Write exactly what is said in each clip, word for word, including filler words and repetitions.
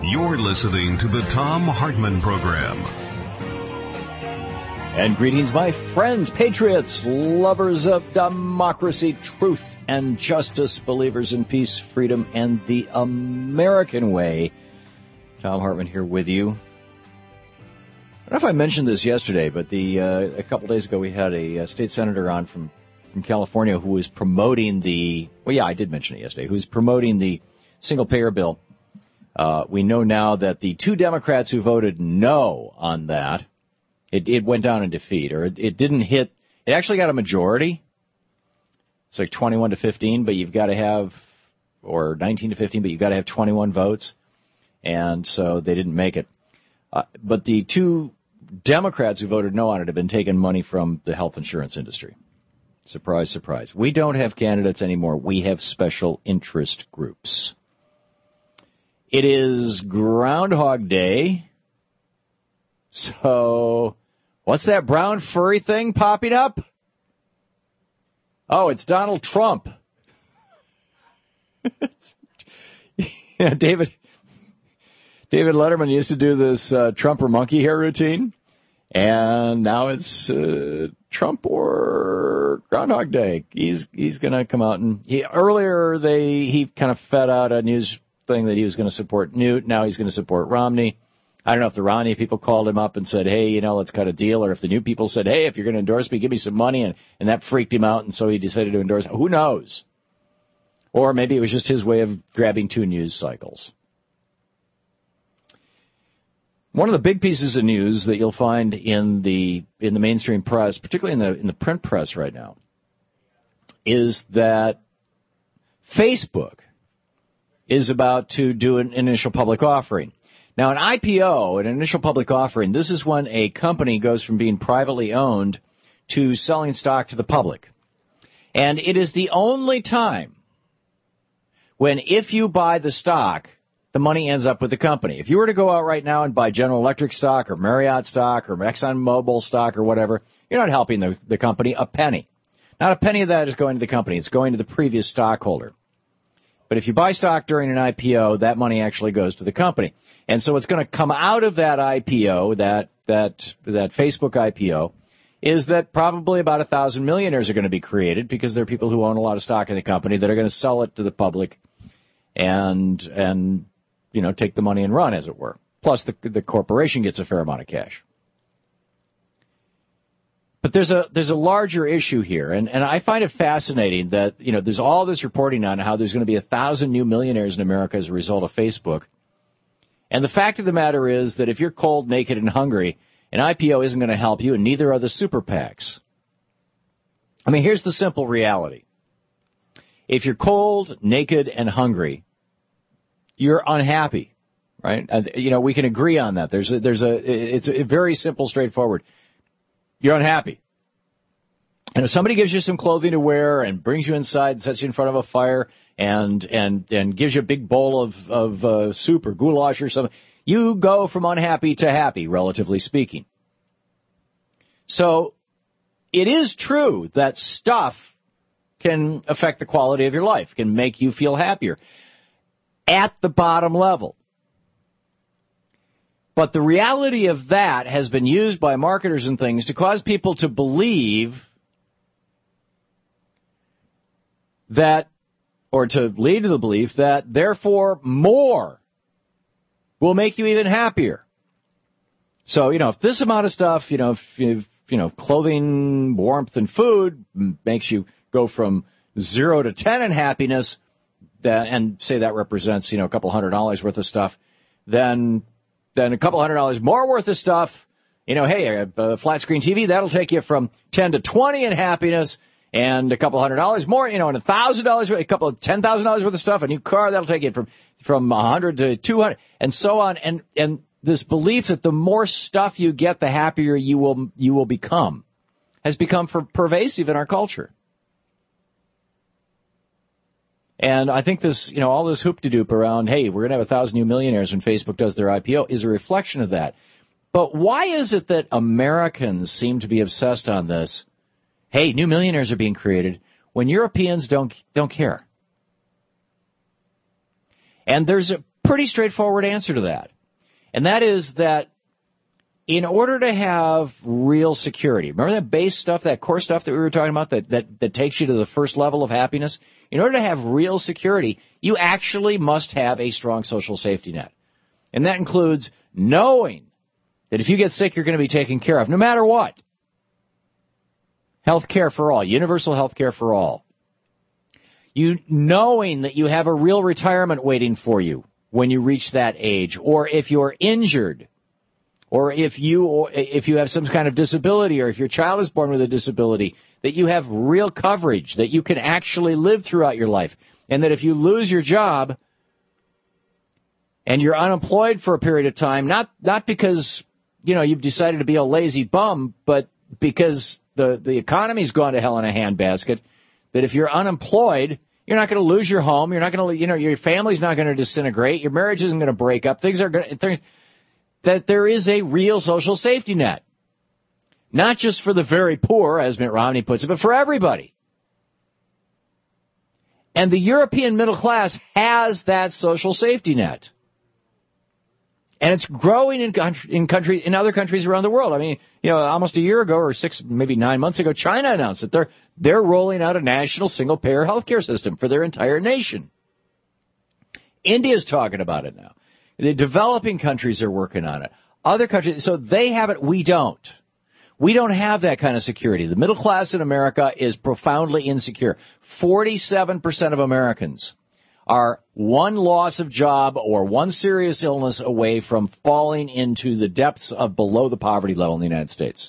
You're listening to the Thom Hartmann Program. And greetings, my friends, patriots, lovers of democracy, truth, and justice, believers in peace, freedom, and the American way. Thom Hartmann here with you. I don't know if I mentioned this yesterday, but the uh, a couple days ago we had a, a state senator on from, from California who was promoting the, well, yeah, I did mention it yesterday, who was promoting the single-payer bill. Uh, we know now that the two Democrats who voted no on that, it, it went down in defeat, or it, it didn't hit, it actually got a majority. It's like twenty-one to fifteen, but you've got to have, or nineteen to fifteen, but you've got to have twenty-one votes. And so they didn't make it. Uh, but the two Democrats who voted no on it have been taking money from the health insurance industry. Surprise, surprise. We don't have candidates anymore. We have special interest groups. It is Groundhog Day. So, what's that brown furry thing popping up? Oh, it's Donald Trump. yeah, David David Letterman used to do this uh, Trump or monkey hair routine, and now it's uh, Trump or Groundhog Day. He's he's going to come out and he, earlier they he kind of fed out a news thing that he was going to support Newt. Now he's going to support Romney. I don't know if the Romney people called him up and said, hey, you know, let's cut a deal, or if the Newt people said, hey, if you're going to endorse me, give me some money, and, and that freaked him out, and so he decided to endorse. Who knows? Or maybe it was just his way of grabbing two news cycles. One of the big pieces of news that you'll find in the in the mainstream press, particularly in the in the print press right now, is that Facebook is about to do an initial public offering. Now, an I P O, an initial public offering, this is when a company goes from being privately owned to selling stock to the public. And it is the only time when if you buy the stock, the money ends up with the company. If you were to go out right now and buy General Electric stock or Marriott stock or ExxonMobil stock or whatever, you're not helping the, the company a penny. Not a penny of that is going to the company. It's going to the previous stockholder. But if you buy stock during an I P O, that money actually goes to the company. And so what's going to come out of that I P O, that that that Facebook I P O, is that probably about a thousand millionaires are going to be created because there are people who own a lot of stock in the company that are going to sell it to the public and and you know take the money and run, as it were. Plus the the corporation gets a fair amount of cash. But there's a there's a larger issue here, and, and I find it fascinating that, you know, there's all this reporting on how there's going to be a thousand new millionaires in America as a result of Facebook. And the fact of the matter is that if you're cold, naked, and hungry, an I P O isn't going to help you, and neither are the super PACs. I mean, here's the simple reality. If you're cold, naked, and hungry, you're unhappy, right? And, you know, we can agree on that. There's a, there's a it's a very simple, straightforward. You're unhappy. And if somebody gives you some clothing to wear and brings you inside and sets you in front of a fire and and and gives you a big bowl of, of uh, soup or goulash or something, you go from unhappy to happy, relatively speaking. So it is true that stuff can affect the quality of your life, can make you feel happier at the bottom level. But the reality of that has been used by marketers and things to cause people to believe that, or to lead to the belief that, therefore, more will make you even happier. So, you know, if this amount of stuff, you know, if, if you know, clothing, warmth, and food makes you go from zero to ten in happiness, that, and say that represents, you know, a couple hundred dollars worth of stuff, then... then a couple hundred dollars more worth of stuff, you know, hey, a, a flat screen T V, that'll take you from ten to twenty in happiness, and a couple hundred dollars more, you know, and a thousand dollars, a couple of ten thousand dollars worth of stuff, a new car, that'll take you from, from a hundred to two hundred, and so on. And, and this belief that the more stuff you get, the happier you will, you will become has become for pervasive in our culture. And I think this, you know, all this hoop-de-doop around, hey, we're going to have a thousand new millionaires when Facebook does their I P O is a reflection of that. But why is it that Americans seem to be obsessed on this? Hey, new millionaires are being created when Europeans don't don't care. And there's a pretty straightforward answer to that. And that is that in order to have real security, remember that base stuff, that core stuff that we were talking about that, that, that takes you to the first level of happiness? In order to have real security, you actually must have a strong social safety net. And that includes knowing that if you get sick, you're going to be taken care of, no matter what. Health care for all, universal health care for all. You knowing that you have a real retirement waiting for you when you reach that age, or if you're injured, or if you or if you have some kind of disability, or if your child is born with a disability, that you have real coverage, that you can actually live throughout your life, and that if you lose your job and you're unemployed for a period of time, not not because, you know, you've decided to be a lazy bum, but because the, the economy's gone to hell in a handbasket, that if you're unemployed, you're not going to lose your home. You're not going to, you know, your family's not going to disintegrate. Your marriage isn't going to break up. Things are going to, that there is a real social safety net. Not just for the very poor, as Mitt Romney puts it, but for everybody. And the European middle class has that social safety net. And it's growing in country, in country, in other countries around the world. I mean, you know, almost a year ago or six, maybe nine months ago, China announced that they're they're rolling out a national single-payer healthcare system for their entire nation. India's talking about it now. The developing countries are working on it. Other countries, so they have it, we don't. We don't have that kind of security. The middle class in America is profoundly insecure. forty-seven percent of Americans are one loss of job or one serious illness away from falling into the depths of below the poverty level in the United States.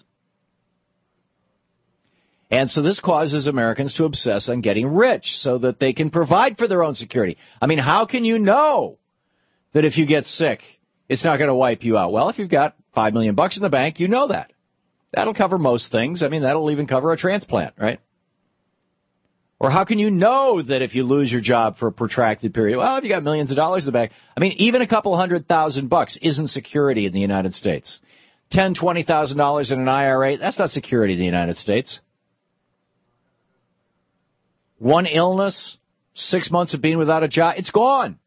And so this causes Americans to obsess on getting rich so that they can provide for their own security. I mean, how can you know that if you get sick, it's not going to wipe you out? Well, if you've got five million bucks in the bank, you know that. That'll cover most things. I mean, that'll even cover a transplant, right? Or how can you know that if you lose your job for a protracted period? Well, if you got millions of dollars in the bank. I mean, even a couple hundred thousand bucks isn't security in the United States. Ten, twenty thousand dollars in an I R A, that's not security in the United States. One illness, six months of being without a job, it's gone.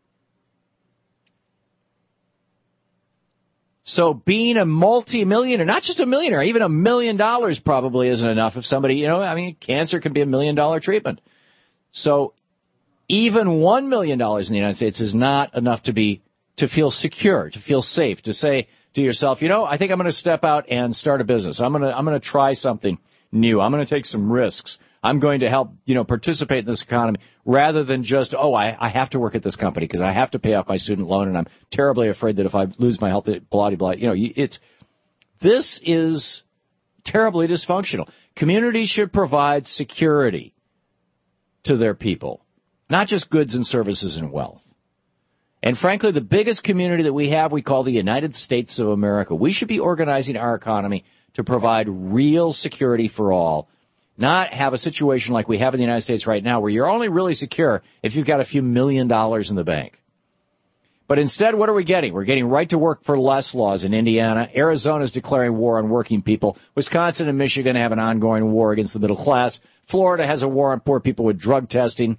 So being a multi-millionaire, not just a millionaire, even a million dollars probably isn't enough if somebody, you know, I mean, cancer can be a million dollar treatment. So even one million dollars in the United States is not enough to be, to feel secure, to feel safe, to say to yourself, you know, I think I'm going to step out and start a business. I'm going to, I'm going to try something new. I'm going to take some risks. I'm going to help, you know, participate in this economy rather than just, oh, I, I have to work at this company because I have to pay off my student loan and I'm terribly afraid that if I lose my health, blah, blah, you know, it's, this is terribly dysfunctional. Communities should provide security to their people, not just goods and services and wealth. And frankly, the biggest community that we have, we call the United States of America. We should be organizing our economy to provide real security for all. Not have a situation like we have in the United States right now where you're only really secure if you've got a few million dollars in the bank. But instead, what are we getting? We're getting right to work for less laws in Indiana. Arizona's declaring war on working people. Wisconsin and Michigan have an ongoing war against the middle class. Florida has a war on poor people with drug testing.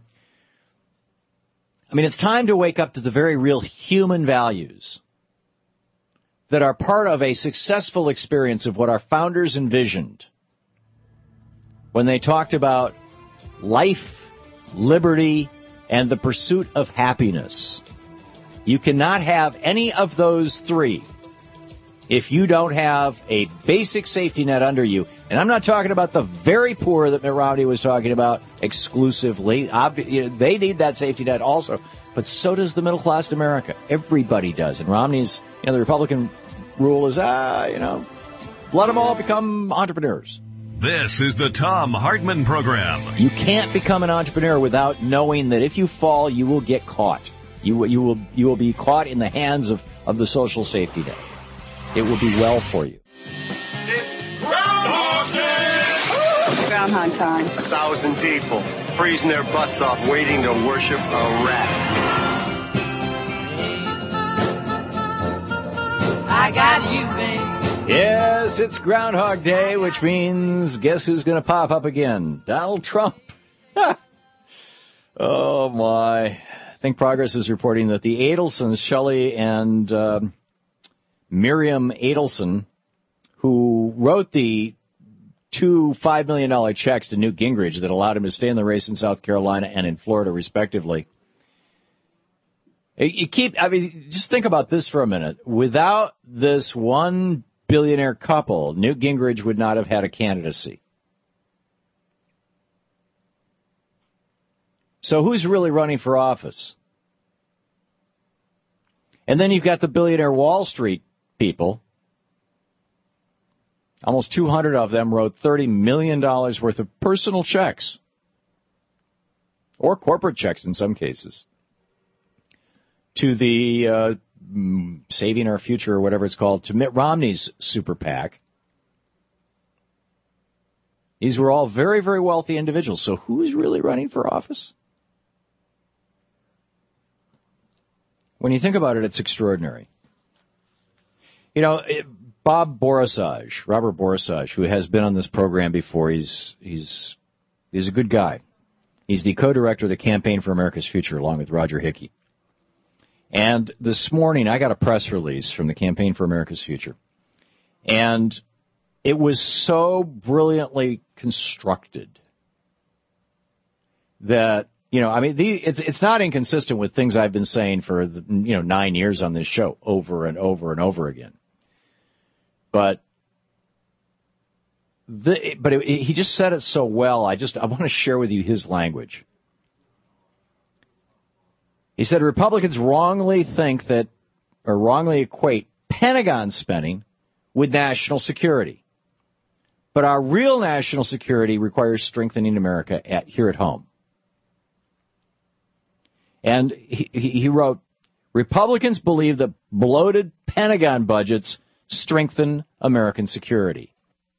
I mean, it's time to wake up to the very real human values that are part of a successful experience of what our founders envisioned when they talked about life, liberty, and the pursuit of happiness. You cannot have any of those three if you don't have a basic safety net under you. And I'm not talking about the very poor that Mitt Romney was talking about exclusively. They need that safety net also. But so does the middle class in America. Everybody does. And Romney's, you know, the Republican rule is, ah, you know, let them all become entrepreneurs. This is the Thom Hartmann Program. You can't become an entrepreneur without knowing that if you fall, you will get caught. You, you will you will be caught in the hands of, of the social safety net. It will be well for you. It's Groundhog Day! Groundhog time. A thousand people freezing their butts off waiting to worship a rat. I got you, babe. Yes, it's Groundhog Day, which means guess who's going to pop up again? Donald Trump. Oh, my. Think Progress is reporting that the Adelsons, Shelley and uh, Miriam Adelson, who wrote the two five million dollars checks to Newt Gingrich that allowed him to stay in the race in South Carolina and in Florida, respectively. You keep, I mean, just think about this for a minute. Without this one billionaire couple, Newt Gingrich would not have had a candidacy. So who's really running for office? And then you've got the billionaire Wall Street people. Almost two hundred of them wrote thirty million dollars worth of personal checks, or corporate checks in some cases, to the uh, Saving Our Future, or whatever it's called, to Mitt Romney's super PAC. These were all very, very wealthy individuals. So who's really running for office? When you think about it, it's extraordinary. You know, it, Bob Borisage, Robert Borisage, who has been on this program before, he's he's he's a good guy. He's the co-director of the Campaign for America's Future, along with Roger Hickey. And this morning, I got a press release from the Campaign for America's Future. And it was so brilliantly constructed that, you know, I mean, the, it's it's not inconsistent with things I've been saying for, the, you know, nine years on this show, over and over and over again. But the, but it, he just said it so well. I just I want to share with you his language. He said Republicans wrongly think that, or wrongly equate Pentagon spending with national security. But our real national security requires strengthening America at, here at home. And he, he wrote, Republicans believe that bloated Pentagon budgets strengthen American security.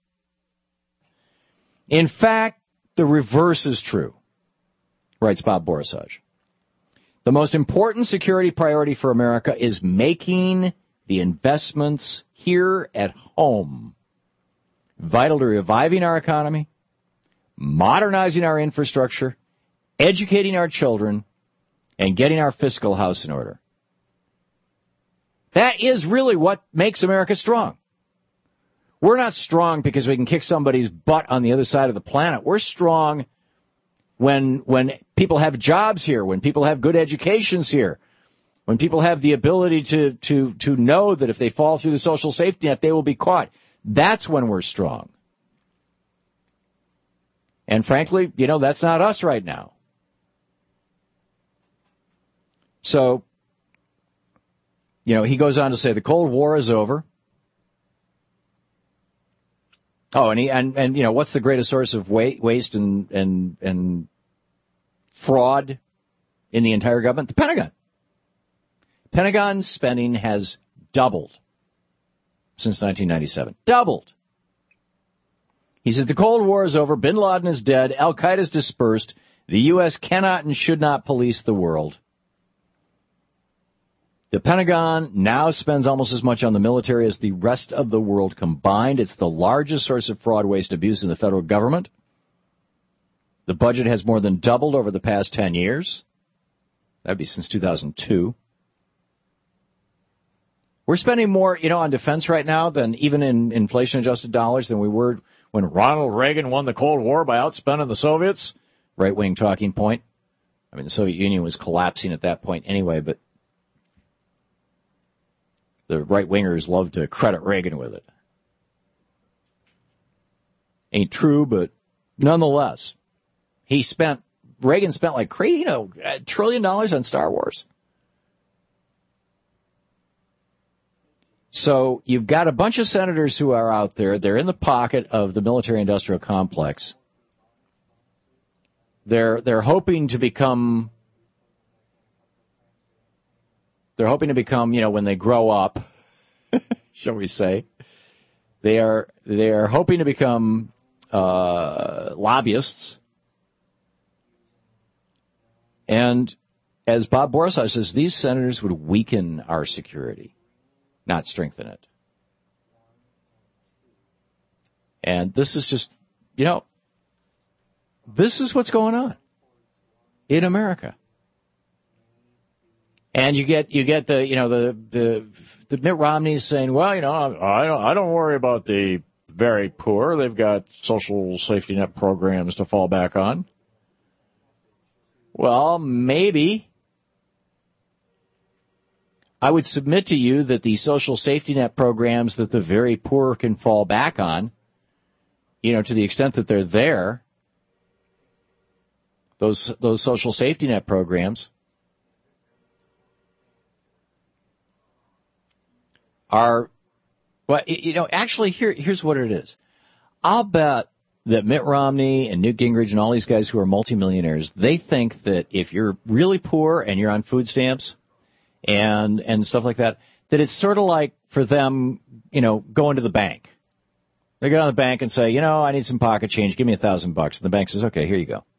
In fact, the reverse is true, writes Bob Borisage. The most important security priority for America is making the investments here at home vital to reviving our economy, modernizing our infrastructure, educating our children, and getting our fiscal house in order. That is really what makes America strong. We're not strong because we can kick somebody's butt on the other side of the planet. We're strong when when people have jobs here, when people have good educations here, when people have the ability to, to, to know that if they fall through the social safety net, they will be caught. That's when we're strong. And frankly, you know, that's not us right now. So, you know, he goes on to say the Cold War is over. Oh, and he and, and you know, what's the greatest source of wa- waste and and and fraud in the entire government? The Pentagon. Pentagon spending has doubled since nineteen ninety-seven. Doubled. He said the Cold War is over. Bin Laden is dead. Al Qaeda is dispersed. The U S cannot and should not police the world. The Pentagon now spends almost as much on the military as the rest of the world combined. It's the largest source of fraud, waste, abuse in the federal government. The budget has more than doubled over the past ten years. That'd be since two thousand two. We're spending more, you know, on defense right now than even in inflation-adjusted dollars than we were when Ronald Reagan won the Cold War by outspending the Soviets. Right-wing talking point. I mean, the Soviet Union was collapsing at that point anyway, but the right-wingers love to credit Reagan with it. Ain't true, but nonetheless, he spent, Reagan spent like crazy, you know, a trillion dollars on Star Wars. So you've got a bunch of senators who are out there. They're in the pocket of the military-industrial complex. They're they're hoping to become. They're hoping to become, you know, when they grow up, shall we say, they are they are hoping to become uh, lobbyists. And as Bob Borisage says, these senators would weaken our security, not strengthen it. And this is just, you know, this is what's going on in America. And you get you get the you know the the, the Mitt Romney's saying, well, you know, I don't I don't worry about the very poor. They've got social safety net programs to fall back on. Well, maybe. I would submit to you that the social safety net programs that the very poor can fall back on, you know, to the extent that they're there, those those social safety net programs are, well, you know, actually, here here's what it is. I'll bet that Mitt Romney and Newt Gingrich and all these guys who are multimillionaires, they think that if you're really poor and you're on food stamps and and stuff like that, that it's sort of like for them, you know, going to the bank. They go to the bank and say, you know, I need some pocket change. Give me a thousand bucks. And the bank says, okay, here you go.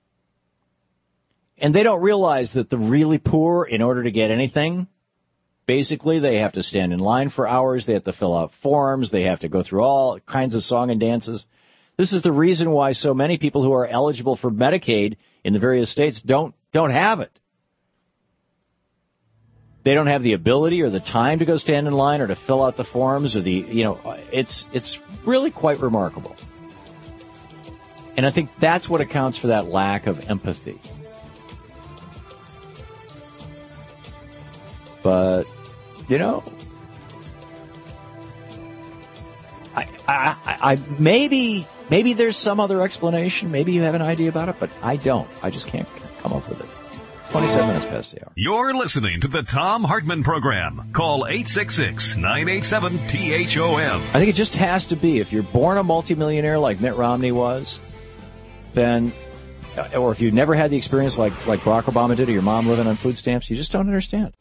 And they don't realize that the really poor, in order to get anything, basically they have to stand in line for hours. They have to fill out forms. They have to go through all kinds of song and dances. This is the reason why so many people who are eligible for Medicaid in the various states don't don't have it. They don't have the ability or the time to go stand in line or to fill out the forms or the, you know, it's it's really quite remarkable. And I think that's what accounts for that lack of empathy. But, you know, I, I, I maybe maybe there's some other explanation. Maybe you have an idea about it, but I don't. I just can't come up with it. twenty-seven minutes past the hour. You're listening to the Thom Hartmann Program. Call eight six six, nine eight seven, T H O M. I think it just has to be. If you're born a multimillionaire like Mitt Romney was, then, or if you've never had the experience like, like Barack Obama did, or your mom living on food stamps, you just don't understand.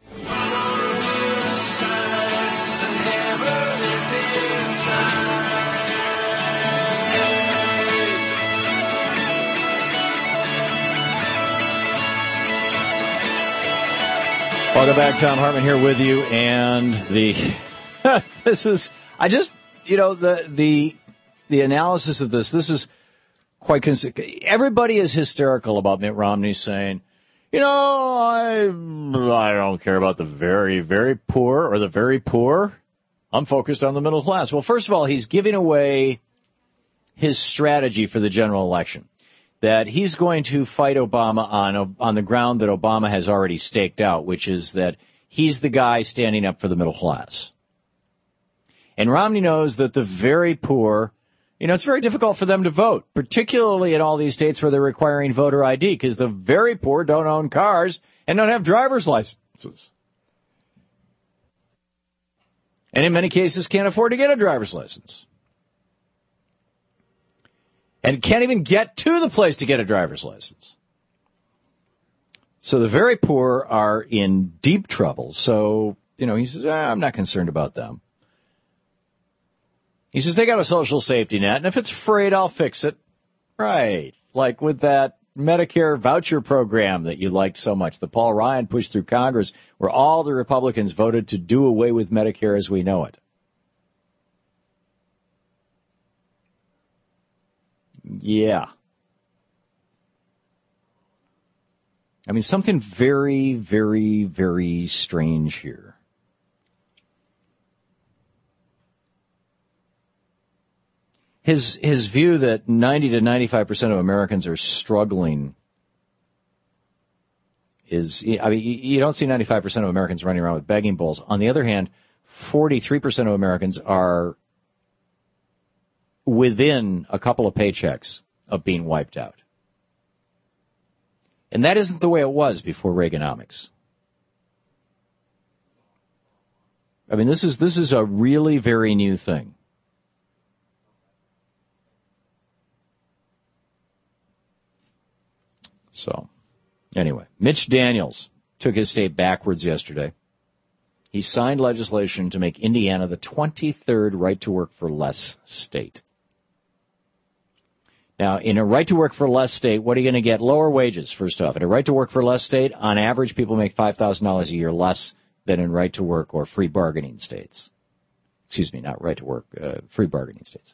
Welcome back. Thom Hartmann here with you, and the this is I just you know the the the analysis of this. This is quite cons- everybody is hysterical about Mitt Romney saying, you know, I I don't care about the very very poor or the very poor. I'm focused on the middle class. Well, first of all, he's giving away his strategy for the general election. That he's going to fight Obama on on the ground that Obama has already staked out, which is that he's the guy standing up for the middle class. And Romney knows that the very poor, you know, it's very difficult for them to vote, particularly in all these states where they're requiring voter I D, because the very poor don't own cars and don't have driver's licenses. And in many cases can't afford to get a driver's license. And can't even get to the place to get a driver's license. So the very poor are in deep trouble. So, you know, he says, ah, I'm not concerned about them. He says, they got a social safety net, and if it's frayed, I'll fix it. Right. Like with that Medicare voucher program that you liked so much, that Paul Ryan pushed through Congress, where all the Republicans voted to do away with Medicare as we know it. Yeah. I mean, something very, very, very strange here. His his view that ninety to ninety-five percent of Americans are struggling is, I mean, you don't see ninety-five percent of Americans running around with begging bowls. On the other hand, forty-three percent of Americans are within a couple of paychecks of being wiped out. And that isn't the way it was before Reaganomics. I mean, this is this is a really very new thing. So, anyway, Mitch Daniels took his state backwards yesterday. He signed legislation to make Indiana the twenty-third right-to-work-for-less state. Now, in a right-to-work-for-less state, what are you going to get? Lower wages, first off. In a right-to-work-for-less state, on average, people make five thousand dollars a year less than in right-to-work or free bargaining states. Excuse me, not right-to-work, uh, free bargaining states.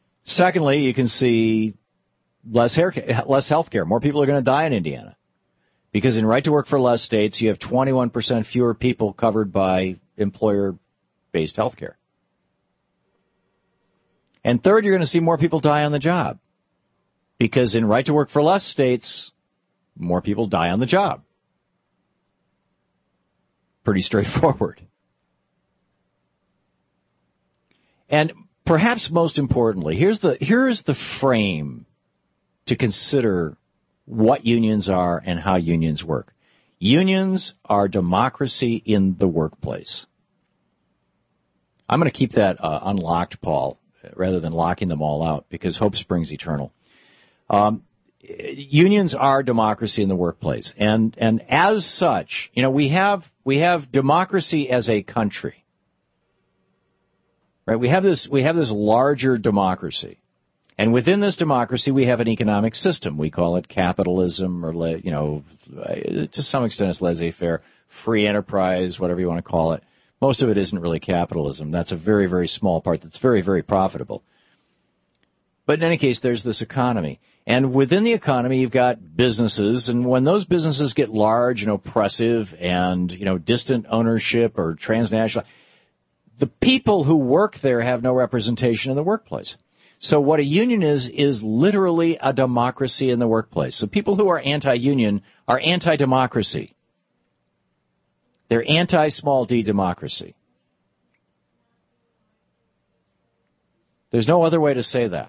Secondly, you can see less hair, less health care. More people are going to die in Indiana. Because in right to work for less states, you have twenty-one percent fewer people covered by employer-based health care. And third, you're going to see more people die on the job. Because in right to work for less states, more people die on the job. Pretty straightforward. And perhaps most importantly, here's the here's the frame to consider what unions are and how unions work. Unions are democracy in the workplace. I'm going to keep that uh, unlocked, Paul, rather than locking them all out, because hope springs eternal. Um, unions are democracy in the workplace, and and as such, you know, we have we have democracy as a country, right? We have this we have this larger democracy, and within this democracy, we have an economic system. We call it capitalism, or you know, to some extent, it's laissez-faire, free enterprise, whatever you want to call it. Most of it isn't really capitalism. That's a very very small part. That's very very profitable. But in any case, there's this economy. And within the economy, you've got businesses. And when those businesses get large and oppressive and, you know, distant ownership or transnational, the people who work there have no representation in the workplace. So what a union is, is literally a democracy in the workplace. So people who are anti-union are anti-democracy. They're anti-small d democracy. There's no other way to say that.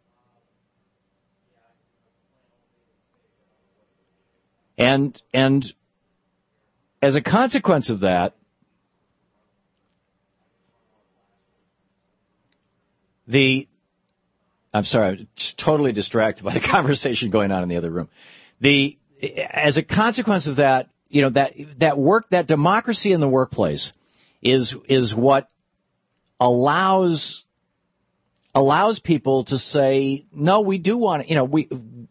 And and as a consequence of that, the I'm sorry, I'm just totally distracted by the conversation going on in the other room. The as a consequence of that, you know, that that work that democracy in the workplace is is what allows allows people to say, no, we do want, you know, we.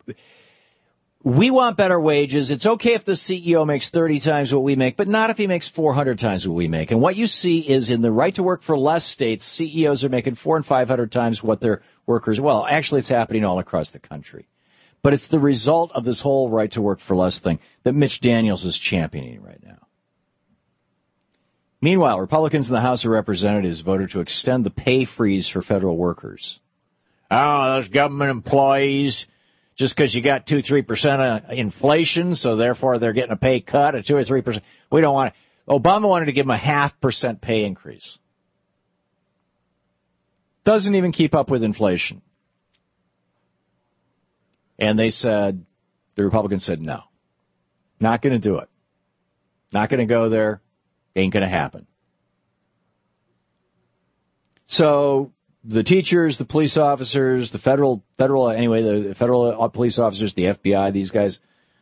We want better wages. It's okay if the C E O makes thirty times what we make, but not if he makes four hundred times what we make. And what you see is in the right to work for less states, C E Os are making four and five hundred times what their workers. Well, actually, it's happening all across the country. But it's the result of this whole right to work for less thing that Mitch Daniels is championing right now. Meanwhile, Republicans in the House of Representatives voted to extend the pay freeze for federal workers. Oh, those government employees, just because you got two, three percent of inflation, so therefore they're getting a pay cut of two or three percent. We don't want it. Obama wanted to give them a half percent pay increase. Doesn't even keep up with inflation. And they said, the Republicans said no. Not going to do it. Not going to go there. Ain't going to happen. So the teachers, the police officers, the federal, federal anyway, the federal police officers, the F B I, these guys,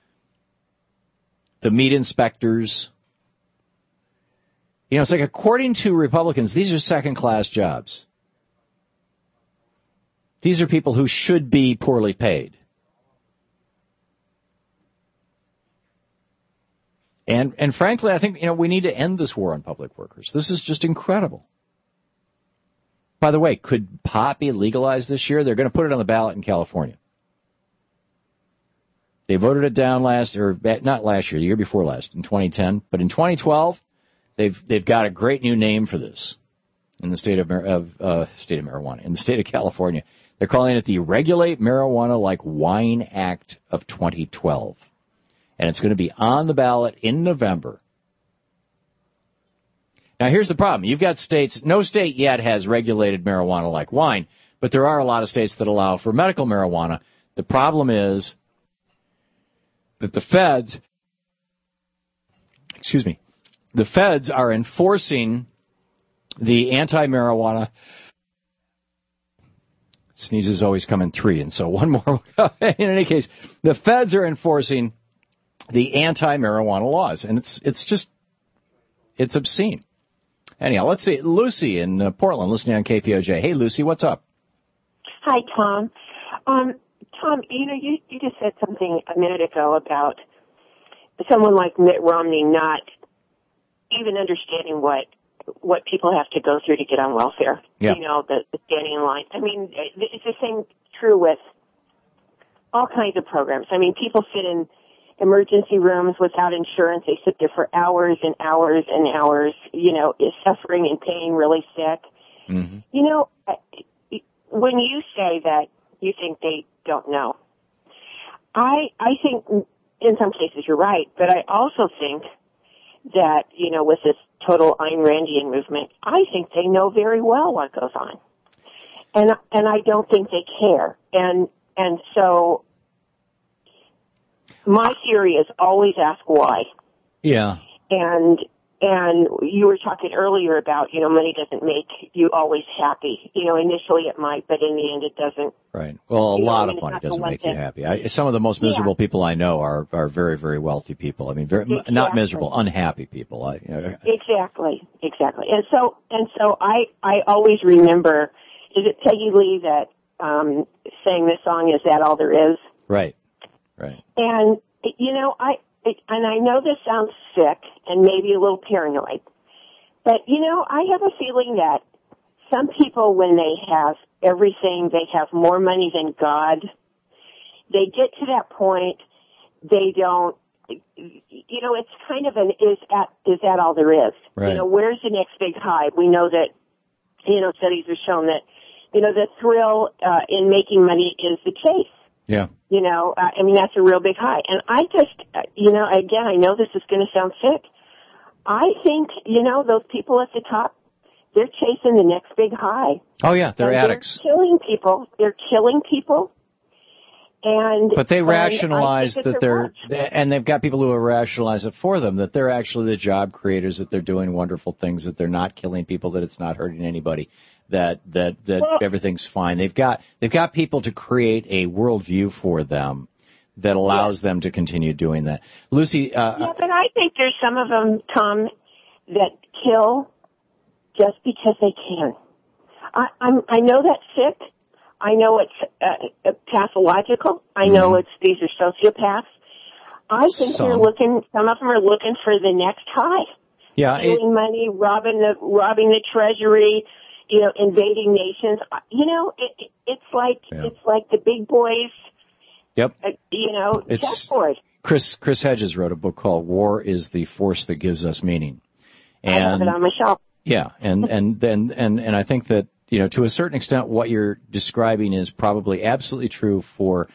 the meat inspectors. You know, it's like according to Republicans, these are second-class jobs. These are people who should be poorly paid. And, and frankly, I think, you know, we need to end this war on public workers. This is just incredible. By the way, could pot be legalized this year? They're going to put it on the ballot in California. They voted it down last, or not last year, the year before last, in twenty ten. But in twenty twelve, they've they've got a great new name for this in the state of of uh, state of marijuana in the state of California. They're calling it the Regulate Marijuana Like Wine Act of twenty twelve, and it's going to be on the ballot in November. Now, here's the problem. You've got states, no state yet has regulated marijuana like wine, but there are a lot of states that allow for medical marijuana. The problem is that the feds, excuse me, the feds are enforcing the anti-marijuana. Sneezes always come in three, and so one more. In any case, the feds are enforcing the anti-marijuana laws, and it's it's just, it's obscene. Anyhow, let's see. Lucy in uh, Portland, listening on K P O J. Hey, Lucy, what's up? Hi, Tom. Um, Tom, you know, you, you just said something a minute ago about someone like Mitt Romney not even understanding what what people have to go through to get on welfare. Yeah. You know, the, the standing in line. I mean, it's the same true with all kinds of programs. I mean, people sit in emergency rooms without insurance. They sit there for hours and hours and hours, you know, is suffering and pain, really sick. Mm-hmm. You know, when you say that you think they don't know, I, I think in some cases you're right, but I also think that, you know, with this total Ayn Randian movement, I think they know very well what goes on. And, and I don't think they care. And, and so my theory is always ask why. Yeah. And, and you were talking earlier about, you know, money doesn't make you always happy. You know, initially it might, but in the end it doesn't. Right. Well, a you lot know, of I mean, money doesn't make that, you happy. I, some of the most miserable yeah. people I know are, are very, very wealthy people. I mean, very, exactly. not miserable, unhappy people. I, you know, exactly. Exactly. And so, and so I, I always remember, is it Peggy Lee that, um, sang this song, Is That All There Is? Right. Right. And, you know, I, and I know this sounds sick and maybe a little paranoid, but, you know, I have a feeling that some people, when they have everything, they have more money than God, they get to that point, they don't, you know, it's kind of an, is that, is that all there is? Right. You know, where's the next big high? We know that, you know, studies have shown that, you know, the thrill uh, in making money is the chase. Yeah. You know, uh, I mean, that's a real big high. And I just, uh, you know, again, I know this is going to sound sick. I think, you know, those people at the top, they're chasing the next big high. Oh, yeah, they're and addicts. They're killing people. They're killing people. And But they and rationalize I think that they're, they're, and they've got people who rationalize it for them, that they're actually the job creators, that they're doing wonderful things, that they're not killing people, that it's not hurting anybody, that that that well, everything's fine. They've got they've got people to create a worldview for them that allows yes. them to continue doing that. Lucy, uh, yeah, but I think there's some of them, Tom, that kill just because they can. I, I'm, I know that's sick. I know it's uh, pathological. I know mm-hmm. it's these are sociopaths. I think some. they're looking. Some of them are looking for the next high. Yeah, stealing it, money, robbing the robbing the treasury, you know, invading nations. You know, it, it, it's like yeah. it's like the big boys. Yep. Uh, you know, it's, chessboard. Chris Chris Hedges wrote a book called "War is the Force That Gives Us Meaning." And, I have it on my shelf. Yeah, and and and and and I think that, you know, to a certain extent, what you're describing is probably absolutely true for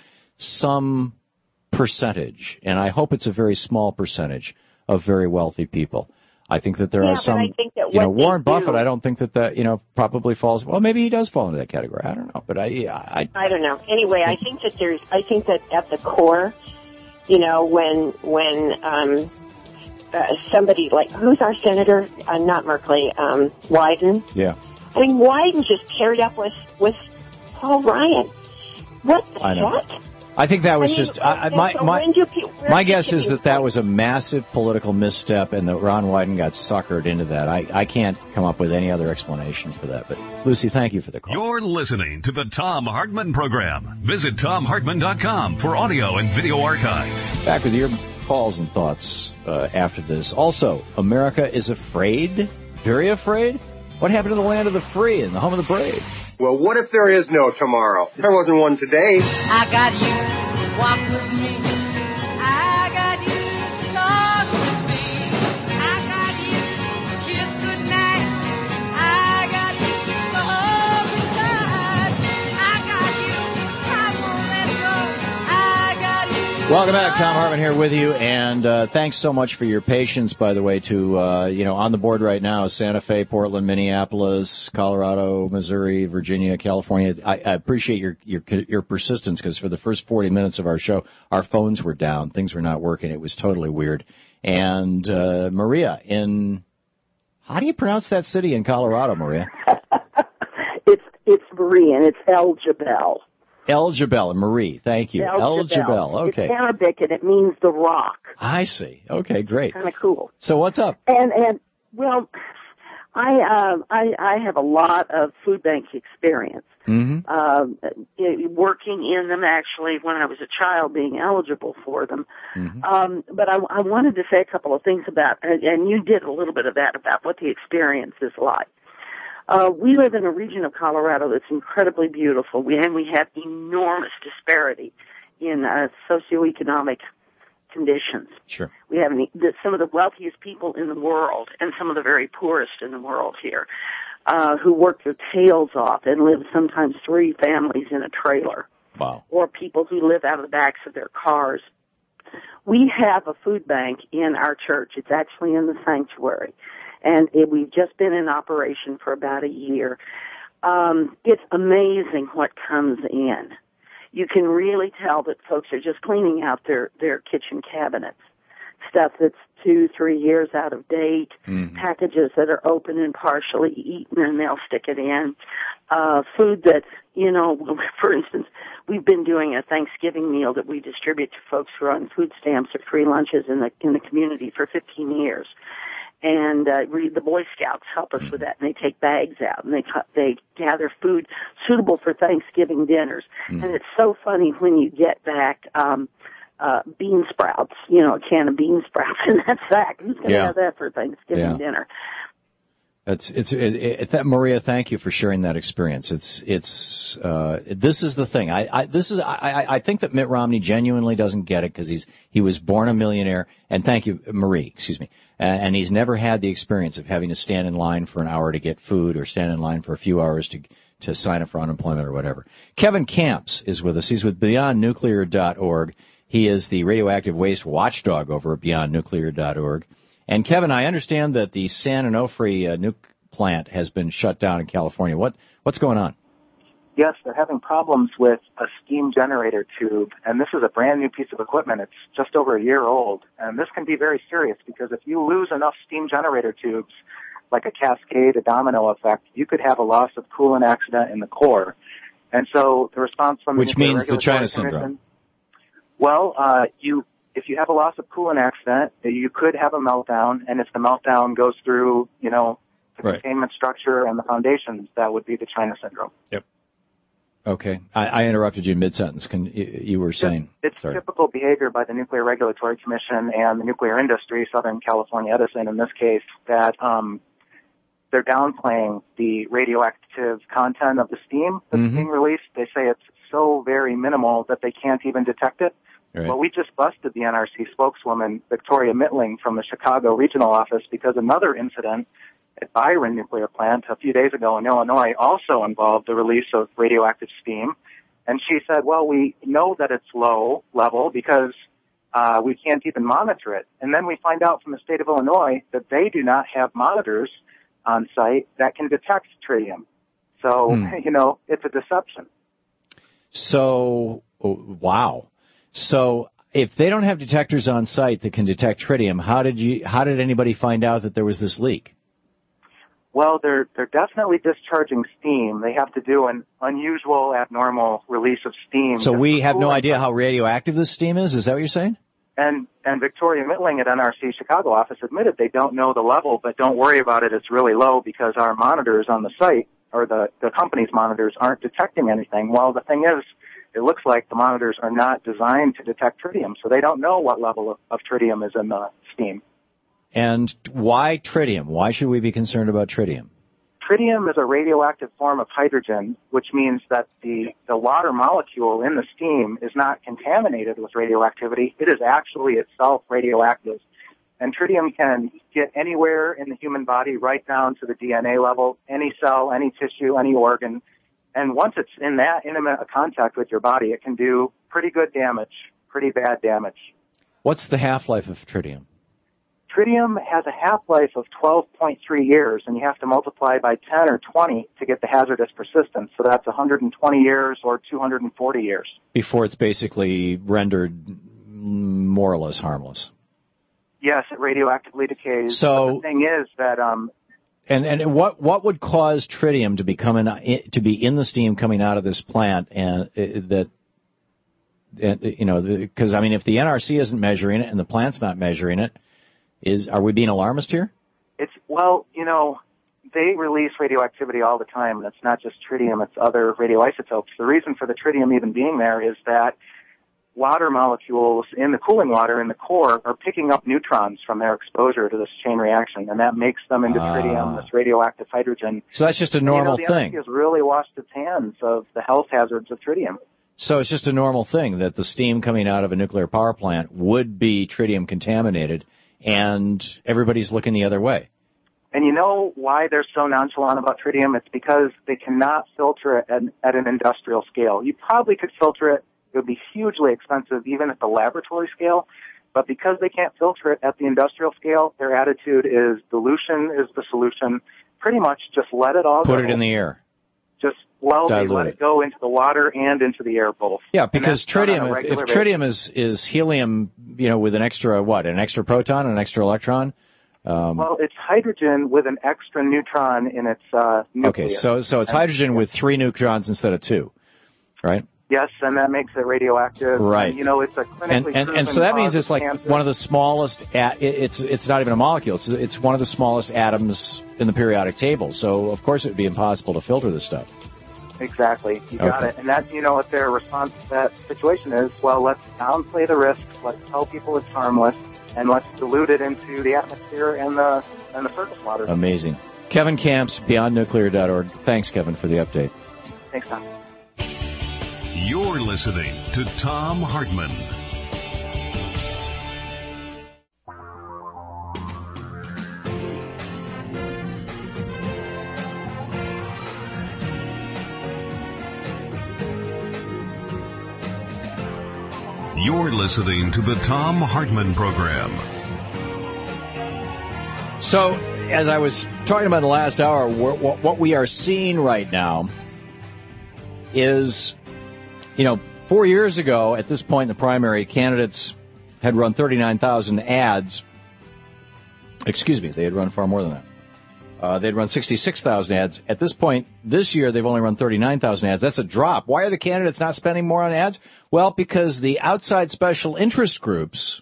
some percentage, and I hope it's a very small percentage of very wealthy people. I think that there yeah, are some, but I think that you know, what Warren they Buffett, do, I don't think that that, you know, probably falls, well, maybe he does fall into that category. I don't know, but I, I, I don't know. Anyway, I think that there's, I think that at the core, you know, when, when, um, uh, somebody like, who's our senator? Uh, not Merkley, um, Wyden. Yeah. I mean, Wyden just paired up with, with Paul Ryan. What the I know. heck? I think that was I mean, just I, and my so my when do people, my guess is that that was a massive political misstep, and that Ron Wyden got suckered into that. I I can't come up with any other explanation for that. But Lucy, thank you for the call. You're listening to the Thom Hartmann Program. Visit Thom Hartmann dot com for audio and video archives. Back with your calls and thoughts uh, after this. Also, America is afraid, very afraid. What happened to the land of the free and the home of the brave? Well, what if there is no tomorrow? There wasn't one today. I got you, walk with me. I got you, talk with me. I got you, kiss goodnight. I got you, hold me tight. I got you, I won't let go. I got you. Welcome back. Thom Hartmann here with you, and uh, thanks so much for your patience, by the way, to, uh, you know, on the board right now, Santa Fe, Portland, Minneapolis, Colorado, Missouri, Virginia, California. I, I appreciate your, your, your persistence, because for the first forty minutes of our show, our phones were down. Things were not working. It was totally weird. And uh, Maria in, how do you pronounce that city in Colorado, Maria? it's, it's Marie, and it's El Jebel. El Jebel, Marie, thank you. El, El Jebel. Jebel, okay. It's Arabic, and it means the rock. I see. Okay, great. Kind of cool. So what's up? And and well, I uh, I I have a lot of food bank experience. Mm-hmm. Uh, working in them, actually, when I was a child, being eligible for them. Mm-hmm. Um, but I, I wanted to say a couple of things about, and, and you did a little bit of that, about what the experience is like. Uh, we live in a region of Colorado that's incredibly beautiful, we, and we have enormous disparity in uh, socioeconomic conditions. Sure. We have any, the, some of the wealthiest people in the world and some of the very poorest in the world here, uh, who work their tails off and live sometimes three families in a trailer. Wow. Or people who live out of the backs of their cars. We have a food bank in our church. It's actually in the sanctuary. And it, we've just been in operation for about a year. Um, it's amazing what comes in. You can really tell that folks are just cleaning out their, their kitchen cabinets. Stuff that's two, three years out of date, mm-hmm. packages that are open and partially eaten, and they'll stick it in. Uh, food that's, you know, for instance, we've been doing a Thanksgiving meal that we distribute to folks who are on food stamps or free lunches in the in the community for fifteen years. And uh, we, the Boy Scouts help us with that, and they take bags out, and they they gather food suitable for Thanksgiving dinners. Mm. And it's so funny when you get back um, uh, bean sprouts, you know, a can of bean sprouts in that sack. Who's going to yeah. have that for Thanksgiving yeah. dinner? It's it's it, it, that, Maria. Thank you for sharing that experience. It's it's uh, this is the thing. I, I this is I, I think that Mitt Romney genuinely doesn't get it because he's he was born a millionaire. And thank you, Marie. Excuse me. And, and he's never had the experience of having to stand in line for an hour to get food or stand in line for a few hours to to sign up for unemployment or whatever. Kevin Camps is with us. He's with Beyond Nuclear dot org. He is the radioactive waste watchdog over at Beyond Nuclear dot org. And, Kevin, I understand that the San Onofre uh, nuke plant has been shut down in California. What What's going on? Yes, they're having problems with a steam generator tube, and this is a brand new piece of equipment. It's just over a year old, and this can be very serious because if you lose enough steam generator tubes, like a cascade, a domino effect, you could have a loss of coolant accident in the core. And so the response from the Which means the China syndrome. Well, uh, you... If you have a loss of coolant accident, you could have a meltdown, and if the meltdown goes through, you know, the right. containment structure and the foundations, that would be the China syndrome. Yep. Okay. I, I interrupted you mid-sentence. Can, you, you were saying... It's Sorry. typical behavior by the Nuclear Regulatory Commission and the nuclear industry, Southern California Edison in this case, that um, they're downplaying the radioactive content of the steam that's mm-hmm. being released. They say it's so very minimal that they can't even detect it. Right. Well, we just busted the N R C spokeswoman, Victoria Mittling, from the Chicago regional office because another incident at Byron Nuclear Plant a few days ago in Illinois also involved the release of radioactive steam. And she said, well, we know that it's low level because uh, we can't even monitor it. And then we find out from the state of Illinois that they do not have monitors on site that can detect tritium. So, hmm. you know, it's a deception. So, wow. So if they don't have detectors on site that can detect tritium, how did you? How did anybody find out that there was this leak? Well, they're they're definitely discharging steam. They have to do an unusual, abnormal release of steam. So we have no idea how radioactive this steam is? Is that what you're saying? And and Victoria Mittling at N R C Chicago office admitted they don't know the level, but don't worry about it. It's really low because our monitors on the site, or the, the company's monitors, aren't detecting anything. Well, the thing is, it looks like the monitors are not designed to detect tritium, so they don't know what level of, of tritium is in the steam. And why tritium? Why should we be concerned about tritium? Tritium is a radioactive form of hydrogen, which means that the, the water molecule in the steam is not contaminated with radioactivity. It is actually itself radioactive. And tritium can get anywhere in the human body, right down to the D N A level, any cell, any tissue, any organ. And once it's in that intimate contact with your body, it can do pretty good damage, pretty bad damage. What's the half-life of tritium? Tritium has a half-life of twelve point three years, and you have to multiply by ten or twenty to get the hazardous persistence. So that's one hundred twenty years or two hundred forty years. Before it's basically rendered more or less harmless. Yes, it radioactively decays. So but the thing is that... um And and what what would cause tritium to be coming to be in the steam coming out of this plant, and that and, you know because I mean if the N R C isn't measuring it and the plant's not measuring it, is are we being alarmist here? It's well, you know, they release radioactivity all the time, and it's not just tritium; it's other radioisotopes. The reason for the tritium even being there is that water molecules in the cooling water in the core are picking up neutrons from their exposure to this chain reaction, and that makes them into ah. tritium, this radioactive hydrogen. So that's just a normal and, you know, the thing. N R C has really washed its hands of the health hazards of tritium. So it's just a normal thing that the steam coming out of a nuclear power plant would be tritium contaminated, and everybody's looking the other way. And you know why they're so nonchalant about tritium? It's because they cannot filter it at, at an industrial scale. You probably could filter it. It would be hugely expensive even at the laboratory scale. But because they can't filter it at the industrial scale, their attitude is dilution is the solution. Pretty much just let it all Put go. it in the air. Just, well, they Dilute let it. it go into the water and into the air both. Yeah, because tritium, if, if basis. tritium is, is helium, you know, with an extra, what, an extra proton, an extra electron? Um, Well, it's hydrogen with an extra neutron in its uh, nucleus. okay, so so it's And- hydrogen with three neutrons instead of two, right? Yes, and that makes it radioactive. Right. And, you know, it's a clinically And and, and proven so that means cause it's of like cancer. one of the smallest. A, it's it's not even a molecule. It's it's one of the smallest atoms in the periodic table. So of course it would be impossible to filter this stuff. Exactly. You got Okay. it. And that, you know, what their response to that situation is, well, let's downplay the risk, let's tell people it's harmless, and let's dilute it into the atmosphere and the and the surface water. Amazing. Kevin Camps, beyond nuclear dot org. Thanks, Kevin, for the update. Thanks, Tom. You're listening to Tom Hartman. You're listening to the Tom Hartman Program. So, as I was talking about in the last hour, what, what we are seeing right now is, you know, four years ago, at this point in the primary, candidates had run thirty-nine thousand ads. Excuse me, they had run far more than that. Uh, they'd run sixty-six thousand ads. At this point, this year, they've only run thirty-nine thousand ads. That's a drop. Why are the candidates not spending more on ads? Well, because the outside special interest groups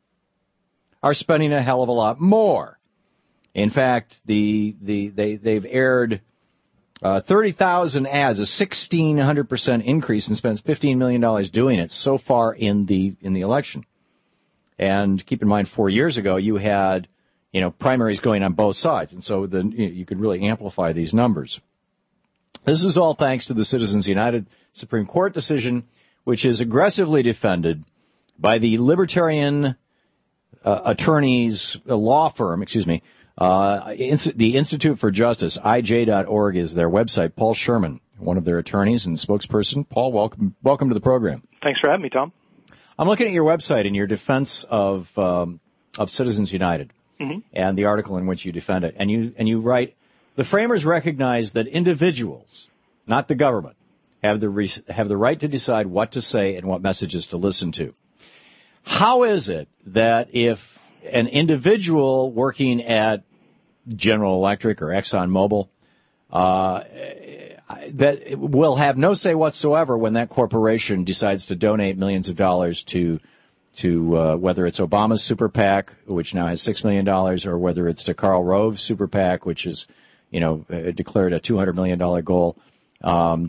are spending a hell of a lot more. In fact, the the they they've aired uh, thirty thousand ads, a sixteen hundred percent increase, and spends fifteen million dollars doing it so far in the in the election. And keep in mind, four years ago, you had you know primaries going on both sides, and so the you could really amplify these numbers. This is all thanks to the Citizens United Supreme Court decision, which is aggressively defended by the Libertarian uh, attorneys uh, law firm, excuse me. Uh, the Institute for Justice, I J dot org, is their website. Paul Sherman, one of their attorneys and spokesperson. Paul, welcome, welcome to the program. Thanks for having me, Tom. I'm looking at your website and your defense of um, of Citizens United, mm-hmm. and the article in which you defend it. And you and you write, the framers recognize that individuals, not the government, have the re- have the right to decide what to say and what messages to listen to. How is it that if an individual working at General Electric or ExxonMobil uh, that will have no say whatsoever when that corporation decides to donate millions of dollars to to uh, whether it's Obama's super PAC, which now has six million dollars, or whether it's to Karl Rove's super PAC, which is, you know, uh, declared a two hundred million dollars goal. Um,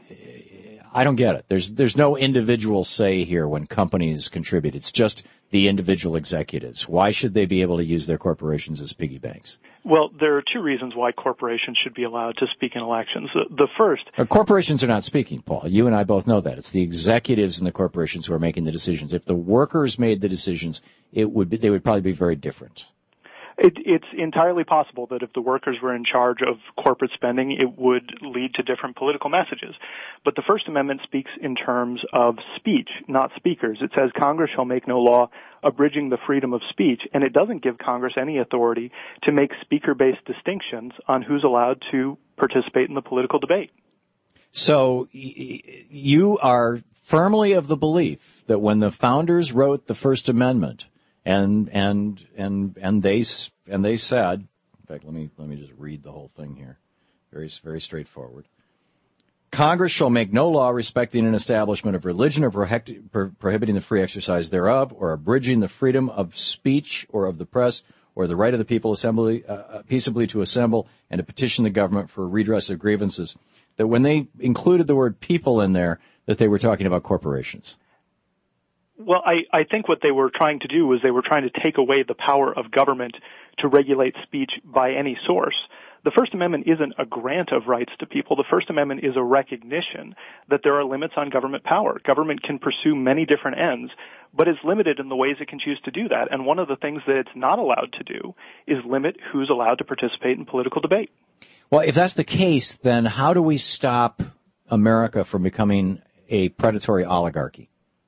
I don't get it. There's there's no individual say here when companies contribute. It's just the individual executives. Why should they be able to use their corporations as piggy banks? Well, there are two reasons why corporations should be allowed to speak in elections. The, the first... Uh, corporations are not speaking, Paul. You and I both know that. It's the executives in the corporations who are making the decisions. If the workers made the decisions, it would be, they would probably be very different. It, it's entirely possible that if the workers were in charge of corporate spending, it would lead to different political messages. But the First Amendment speaks in terms of speech, not speakers. It says Congress shall make no law abridging the freedom of speech, and it doesn't give Congress any authority to make speaker-based distinctions on who's allowed to participate in the political debate. So y- you are firmly of the belief that when the founders wrote the First Amendment, And and and and they and they said, in fact, let me let me just read the whole thing here, very very straightforward. Congress shall make no law respecting an establishment of religion or prohect, pro, prohibiting the free exercise thereof, or abridging the freedom of speech or of the press, or the right of the people assembly uh, peaceably to assemble and to petition the government for redress of grievances. That when they included the word people in there, that they were talking about corporations. Well, I, I think what they were trying to do was they were trying to take away the power of government to regulate speech by any source. The First Amendment isn't a grant of rights to people. The First Amendment is a recognition that there are limits on government power. Government can pursue many different ends, but is limited in the ways it can choose to do that. And one of the things that it's not allowed to do is limit who's allowed to participate in political debate. Well, if that's the case, then how do we stop America from becoming a predatory oligarchy?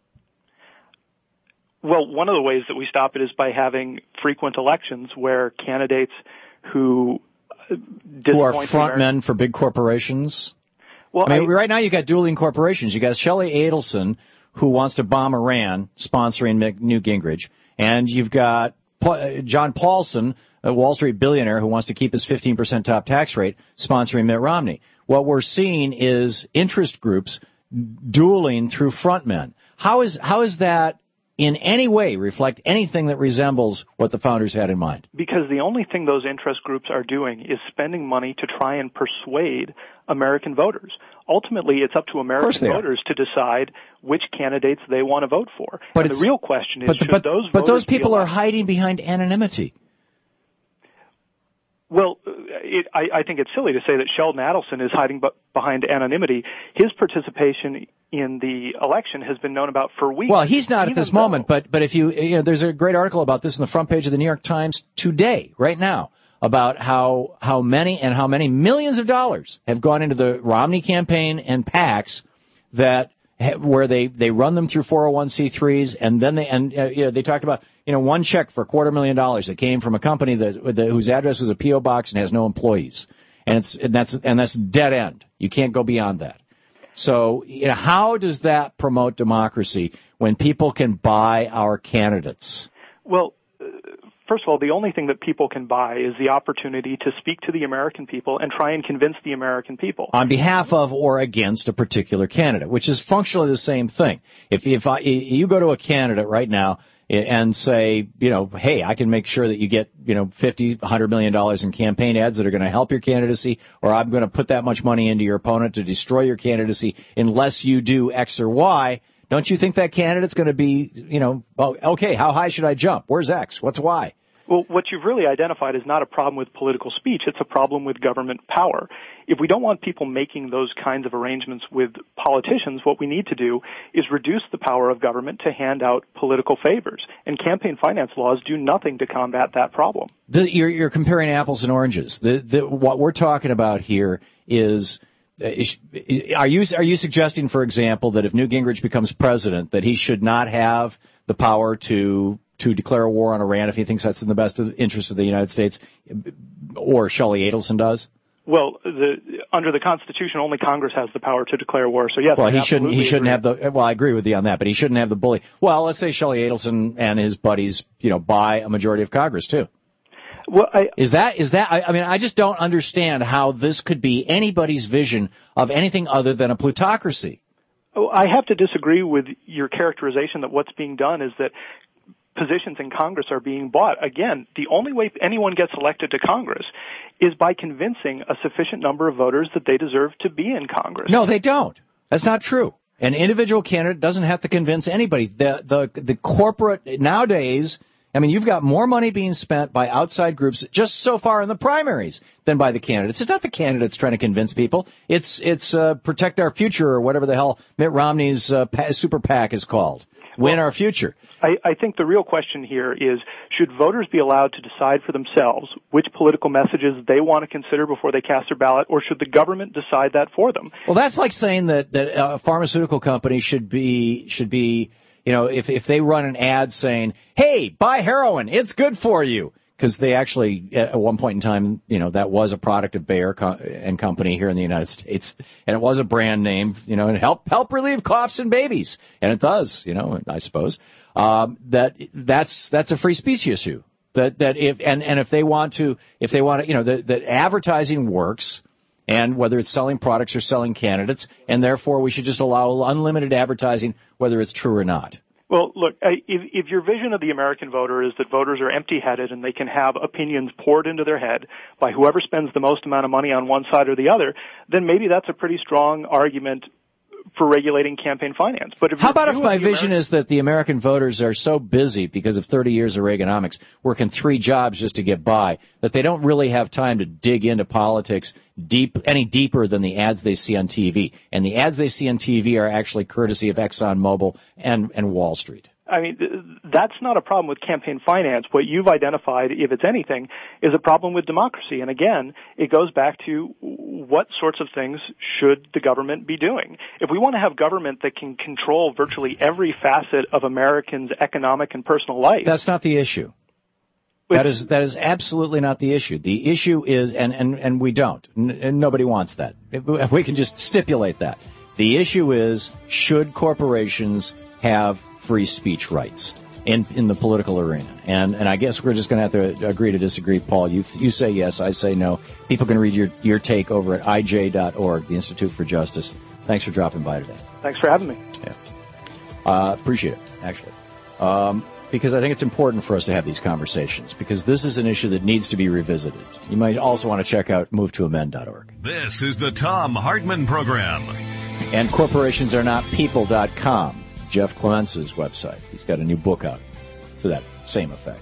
Well, one of the ways that we stop it is by having frequent elections where candidates who who are frontmen for big corporations. Well, I mean, I, right now you got dueling corporations. You got Shelley Adelson, who wants to bomb Iran, sponsoring Newt Gingrich, and you've got John Paulson, a Wall Street billionaire who wants to keep his fifteen percent top tax rate, sponsoring Mitt Romney. What we're seeing is interest groups dueling through frontmen. How is how is that in any way reflect anything that resembles what the founders had in mind? Because the only thing those interest groups are doing is spending money to try and persuade American voters. Ultimately, it's up to American voters are. to decide which candidates they want to vote for. But and the real question is, but, should but, those But those people are hiding behind anonymity. Well, it, I, I think it's silly to say that Sheldon Adelson is hiding b- behind anonymity. His participation in the election has been known about for weeks. Well, he's not at this though. moment, but but if you, you know, there's a great article about this in the front page of the New York Times today, right now, about how how many and how many millions of dollars have gone into the Romney campaign and PACs that where they they run them through four oh one c threes, and then they and uh, you know, they talked about you know one check for a quarter million dollars that came from a company that, that whose address was a P O box and has no employees, and it's and that's and that's dead end. You can't go beyond that. So, you know, how does that promote democracy when people can buy our candidates? Well, first of all, the only thing that people can buy is the opportunity to speak to the American people and try and convince the American people. On behalf of or against a particular candidate, which is functionally the same thing. If, if I, you go to a candidate right now and say, you know, hey, I can make sure that you get, you know, fifty, one hundred million dollars in campaign ads that are going to help your candidacy, or I'm going to put that much money into your opponent to destroy your candidacy unless you do X or Y, don't you think that candidate's going to be, you know, well, okay, how high should I jump? Where's X? What's Y? Well, what you've really identified is not a problem with political speech. It's a problem with government power. If we don't want people making those kinds of arrangements with politicians, what we need to do is reduce the power of government to hand out political favors. And campaign finance laws do nothing to combat that problem. The, you're, you're comparing apples and oranges. The, the, what we're talking about here is... Are you are you suggesting, for example, that if Newt Gingrich becomes president, that he should not have the power to to declare a war on Iran if he thinks that's in the best interest of the United States, or Shelley Adelson does? Well, the, under the Constitution, only Congress has the power to declare war. So yes, well, I he shouldn't. He shouldn't agree. have the. Well, I agree with you on that, but he shouldn't have the bully. Well, let's say Shelley Adelson and his buddies, you know, buy a majority of Congress too. Well, I, is that is that? I, I mean, I just don't understand how this could be anybody's vision of anything other than a plutocracy. Oh, I have to disagree with your characterization that what's being done is that positions in Congress are being bought. Again, the only way anyone gets elected to Congress is by convincing a sufficient number of voters that they deserve to be in Congress. No, they don't. That's not true. An individual candidate doesn't have to convince anybody. The the the corporate nowadays. I mean, you've got more money being spent by outside groups just so far in the primaries than by the candidates. It's not the candidates trying to convince people. It's it's uh, protect our future, or whatever the hell Mitt Romney's uh, super PAC is called. Win well, our future. I, I think the real question here is, should voters be allowed to decide for themselves which political messages they want to consider before they cast their ballot, or should the government decide that for them? Well, that's like saying that, that a pharmaceutical company should be should be You know, if if they run an ad saying, hey, buy heroin, it's good for you, because they actually, at one point in time, you know, that was a product of Bayer Co- and Company here in the United States, and it was a brand name, you know, and help help relieve coughs in babies, and it does, you know, I suppose. Um, that that's that's a free speech issue. That that if and, and if they want to, if they want to, you know, that that advertising works. And whether it's selling products or selling candidates, and therefore we should just allow unlimited advertising, whether it's true or not. Well, look, I, if, if your vision of the American voter is that voters are empty-headed and they can have opinions poured into their head by whoever spends the most amount of money on one side or the other, then maybe that's a pretty strong argument for regulating campaign finance. But if how about if you my the vision Ameri- is that the American voters are so busy because of thirty years of Reaganomics, working three jobs just to get by, that they don't really have time to dig into politics deep any deeper than the ads they see on T V. And the ads they see on T V are actually courtesy of ExxonMobil and, and Wall Street. I mean, th- that's not a problem with campaign finance. What you've identified, if it's anything, is a problem with democracy. And again, it goes back to what sorts of things should the government be doing? If we want to have government that can control virtually every facet of Americans' economic and personal life. That's not the issue. That is that is absolutely not the issue. The issue is, and, and, and we don't, N- and nobody wants that. If we can just stipulate that. The issue is, should corporations have free speech rights in in the political arena? And and I guess we're just going to have to agree to disagree, Paul. You you say yes, I say no. People can read your, your take over at I J dot org, the Institute for Justice. Thanks for dropping by today. Thanks for having me. Yeah, uh, appreciate it, actually. Um, because I think it's important for us to have these conversations, because this is an issue that needs to be revisited. You might also want to check out move to amend dot org. This is the Thom Hartmann Program. And corporations are not people dot com, Jeff Clemence's website. He's got a new book out to that same effect.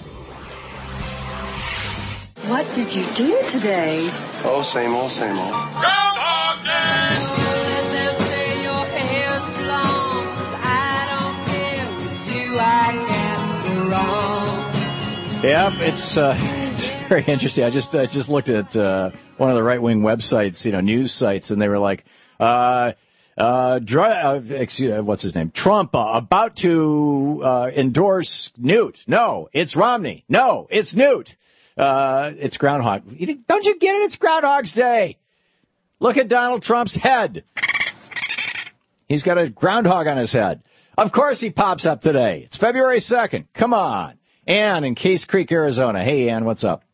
What did you do today? Oh, same old, same old. Groundhog Day! Let them say your hair's long, 'cause I don't care with you, I can't go wrong. Yeah, it's, uh, it's very interesting. I just I just looked at uh, one of the right-wing websites, you know, news sites, and they were like, uh, uh, dr- uh excuse, what's his name? Trump uh, about to uh, endorse Newt. No, it's Romney. No, it's Newt. Uh, it's Groundhog. Don't you get it? It's Groundhog's Day. Look at Donald Trump's head. He's got a groundhog on his head. Of course he pops up today. It's February second. Come on. Ann in Case Creek, Arizona. Hey, Ann, what's up?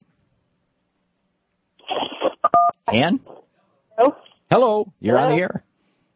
Ann? Hello? Hello. You're Hello. on the air.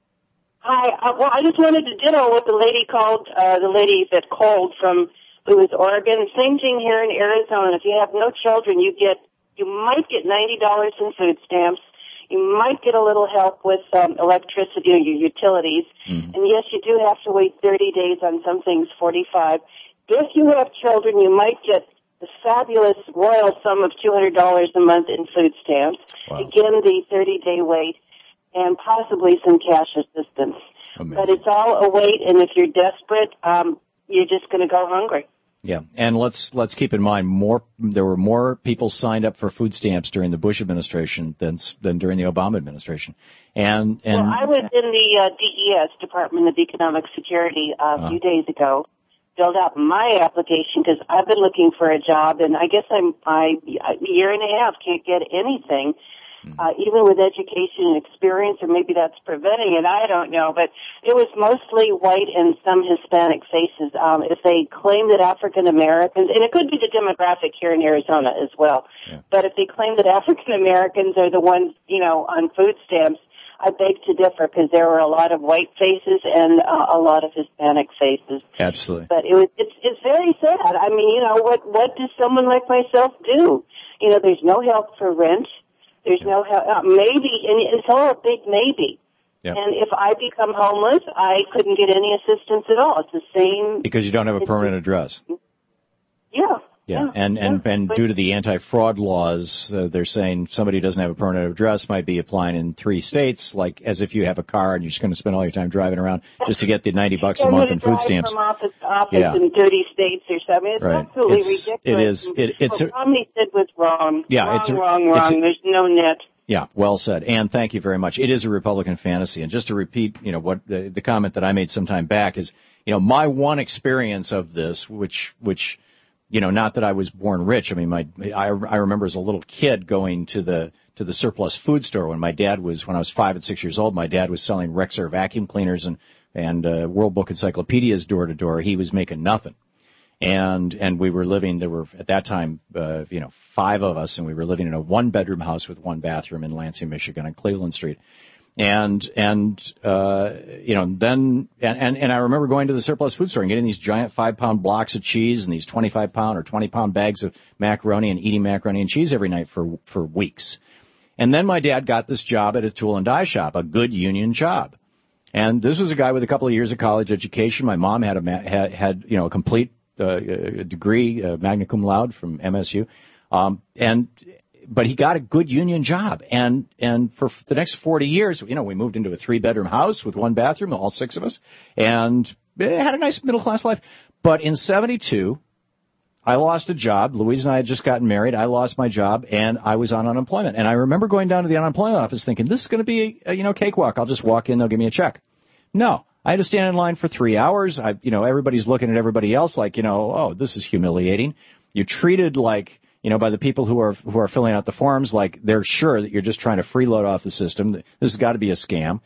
Hi. Uh, well, I just wanted to ditto what the lady called, uh, the lady that called from Lewis, Oregon. Same thing here in Arizona. If you have no children, you get, you might get ninety dollars in food stamps. You might get a little help with um, electricity or your utilities. Mm-hmm. And yes, you do have to wait thirty days on some things, forty-five. If you have children, you might get the fabulous royal sum of two hundred dollars a month in food stamps. Wow. Again, the thirty-day wait, and possibly some cash assistance. Amazing. But it's all a wait, and if you're desperate, um, you're just going to go hungry. Yeah, and let's let's keep in mind more. There were more people signed up for food stamps during the Bush administration than than during the Obama administration. And and well, I was in the uh, D E S, Department of Economic Security, uh, a uh, few days ago. Filled out my application because I've been looking for a job, and I guess I'm I a year and a half can't get anything. Uh, even with education and experience, or maybe that's preventing it, I don't know. But it was mostly white and some Hispanic faces. Um, if they claim that African Americans, and it could be the demographic here in Arizona as well, yeah. But if they claim that African Americans are the ones, you know, on food stamps, I beg to differ because there were a lot of white faces and uh, a lot of Hispanic faces. Absolutely. But it was, it's, it's very sad. I mean, you know, what, what does someone like myself do? You know, there's no help for rent. There's no help. Uh, maybe, and it's all a big maybe. Yep. And if I become homeless, I couldn't get any assistance at all. It's the same. Because you don't have a permanent address. Yeah. Yeah, yeah and, and, yeah. and due to the anti-fraud laws, uh, they're saying somebody who doesn't have a permanent address might be applying in three states, like as if you have a car and you're just going to spend all your time driving around just to get the ninety bucks a month in food stamps. From office to office yeah. in thirty states or something. It's right. absolutely it's, ridiculous. It is. It, it's what Romney said was wrong. Yeah, wrong, it's a, wrong, wrong. It's a, There's no net. Yeah, well said. And thank you very much. It is a Republican fantasy. And just to repeat, you know, what the, the comment that I made some time back is, you know, my one experience of this, which, which, you know, not that I was born rich. I mean, my, I, I remember as a little kid going to the, to the surplus food store when my dad was, when I was five and six years old, my dad was selling Rexer vacuum cleaners and, and, uh, World Book encyclopedias door to door. He was making nothing. And, and we were living, there were at that time, uh, you know, five of us, and we were living in a one bedroom house with one bathroom in Lansing, Michigan on Cleveland Street. And, and, uh, you know, then, and, and, and I remember going to the surplus food store and getting these giant five pound blocks of cheese and these twenty-five pound or twenty pound bags of macaroni and eating macaroni and cheese every night for, for weeks. And then my dad got this job at a tool and die shop, a good union job. And this was a guy with a couple of years of college education. My mom had a ma- had, had you know a complete uh, degree, uh, magna cum laude from M S U, um, and but he got a good union job. And and for the next forty years, you know, we moved into a three bedroom house with one bathroom, all six of us, and had a nice middle class life. But in seventy-two, I lost a job. Louise and I had just gotten married. I lost my job, and I was on unemployment. And I remember going down to the unemployment office thinking, this is going to be a, you know, cakewalk. I'll just walk in, they'll give me a check. No, I had to stand in line for three hours. I, you know, everybody's looking at everybody else like, you know, oh, this is humiliating. You're treated like, you know, by the people who are who are filling out the forms like they're sure that you're just trying to freeload off the system. This has got to be a scam.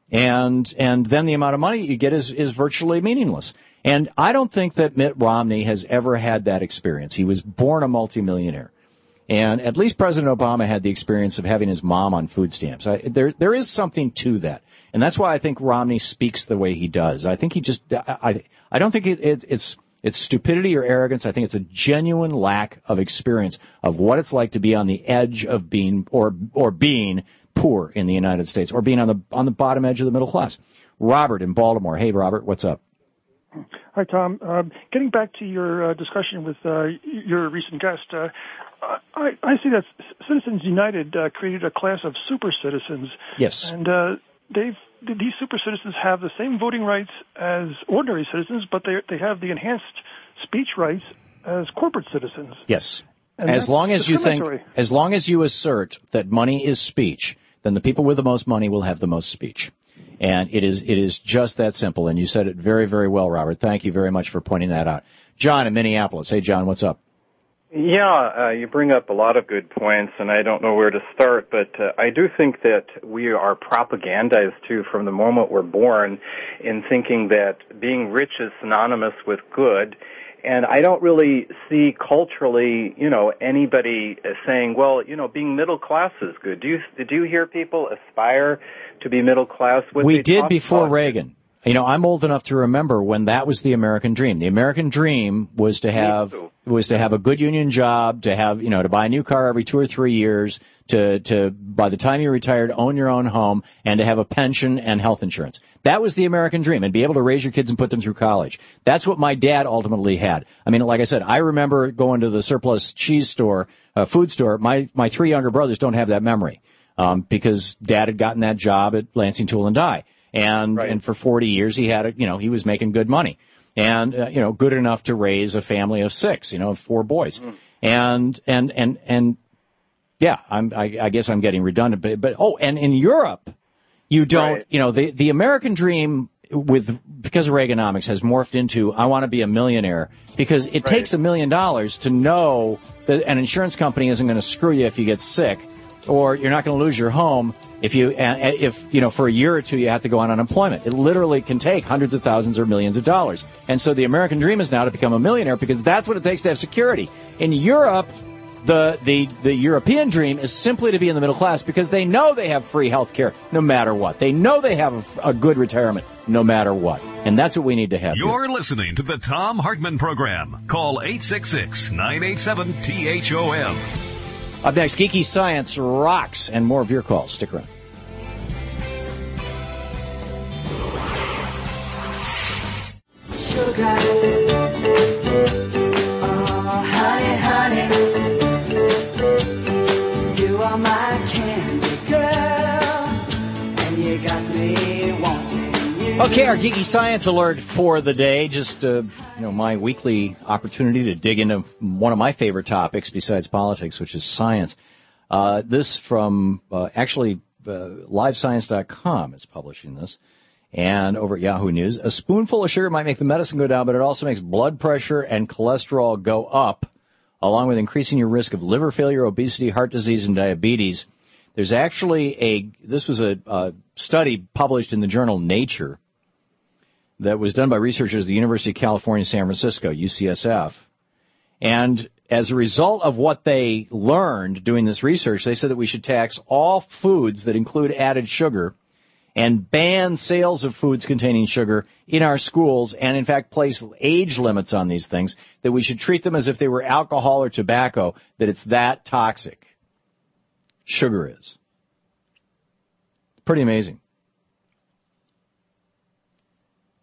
And and then the amount of money you get is, is virtually meaningless. And I don't think that Mitt Romney has ever had that experience. He was born a multimillionaire. And at least President Obama had the experience of having his mom on food stamps. I, there there is something to that. And that's why I think Romney speaks the way he does. I think he just, I, I don't think it, it, it's, it's stupidity or arrogance. I think it's a genuine lack of experience of what it's like to be on the edge of being, or, or being poor in the United States, or being on the, on the bottom edge of the middle class. Robert in Baltimore. Hey, Robert, what's up? Hi, Tom. Um, getting back to your uh, discussion with uh, your recent guest, uh, I, I see that Citizens United uh, created a class of super citizens. Yes. And uh, they've these super citizens have the same voting rights as ordinary citizens, but they they have the enhanced speech rights as corporate citizens. Yes. And as long as you think, discriminatory. as long as you assert that money is speech, then the people with the most money will have the most speech. And it is it is just that simple. And you said it very, very well, Robert. Thank you very much for pointing that out. John in Minneapolis. Hey, John, what's up? Yeah, uh, you bring up a lot of good points, and I don't know where to start, but uh, I do think that we are propagandized, too, from the moment we're born in thinking that being rich is synonymous with good. And I don't really see culturally, you know, anybody saying, well, you know, being middle class is good. Do you, do you hear people aspire to be middle class? What we they did talk before about? Reagan. You know, I'm old enough to remember when that was the American dream. The American dream was to have was to have a good union job, to have, you know, to buy a new car every two or three years, to to by the time you retired, own your own home, and to have a pension and health insurance. That was the American dream, and be able to raise your kids and put them through college. That's what my dad ultimately had. I mean, like I said, I remember going to the surplus cheese store, uh, food store. My my three younger brothers don't have that memory um, because Dad had gotten that job at Lansing Tool and Die. And, right. and for forty years he had a, you know, he was making good money and, uh, you know, good enough to raise a family of six, you know, of four boys. Mm. And, and, and, and, yeah, I'm, I, I guess I'm getting redundant, but, but, oh, and in Europe, you don't, right. you know, the, the American dream with, because of Reaganomics has morphed into, I want to be a millionaire because it right. takes a million dollars to know that an insurance company isn't going to screw you if you get sick, or you're not going to lose your home if you, if, you know, for a year or two you have to go on unemployment. It literally can take hundreds of thousands or millions of dollars. And so the American dream is now to become a millionaire because that's what it takes to have security. In Europe, the, the, the European dream is simply to be in the middle class because they know they have free health care no matter what. They know they have a, a good retirement no matter what. And that's what we need to have. You're here. listening to the Tom Hartman Program. Call eight six six, nine eight seven, T H O M. Up next, Geeky Science rocks, and more of your calls. Stick around. Sugar, oh honey, honey, you are my candy girl, and you got me wanting you. Okay, our Geeky Science alert for the day. Just, uh, you know, my weekly opportunity to dig into one of my favorite topics besides politics, which is science. Uh, this from, uh, actually, uh, live science dot com is publishing this. And over at Yahoo News, a spoonful of sugar might make the medicine go down, but it also makes blood pressure and cholesterol go up, along with increasing your risk of liver failure, obesity, heart disease, and diabetes. There's actually a, this was a, a study published in the journal Nature that was done by researchers at the University of California, San Francisco, U C S F. And as a result of what they learned doing this research, they said that we should tax all foods that include added sugar and ban sales of foods containing sugar in our schools and, in fact, place age limits on these things, that we should treat them as if they were alcohol or tobacco, that it's that toxic. Sugar is. Pretty amazing.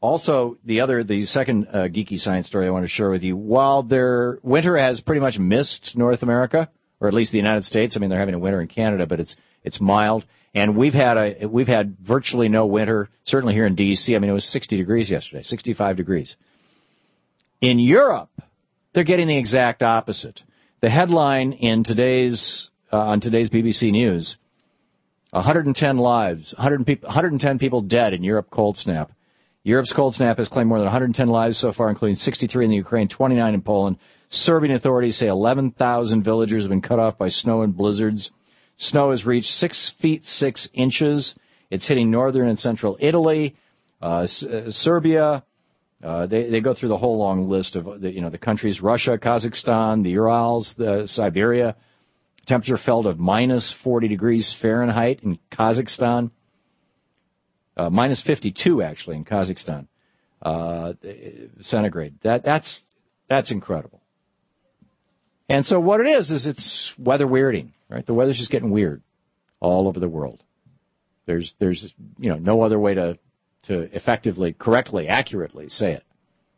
Also, the other, the second uh, geeky science story I want to share with you, while their winter has pretty much missed North America, or at least the United States. I mean, they're having a winter in Canada, but it's it's mild. And we've had a we've had virtually no winter, certainly here in D C. I mean, it was sixty degrees yesterday, sixty-five degrees. In Europe, they're getting the exact opposite. The headline in today's uh, on today's B B C News: one hundred ten lives, one hundred, people, one hundred ten people dead in Europe cold snap. Europe's cold snap has claimed more than one hundred ten lives so far, including sixty-three in the Ukraine, twenty-nine in Poland. Serbian authorities say eleven thousand villagers have been cut off by snow and blizzards. Snow has reached six feet six inches. It's hitting northern and central Italy, uh, S- uh, Serbia. Uh, they, they go through the whole long list of the, you know, the countries: Russia, Kazakhstan, the Urals, the Siberia. Temperature fell to minus forty degrees Fahrenheit in Kazakhstan. Uh, minus fifty-two actually in Kazakhstan, uh, centigrade. That that's that's incredible. And so what it is is it's weather weirding, right? The weather's just getting weird all over the world. There's there's you know no other way to to effectively, correctly, accurately say it.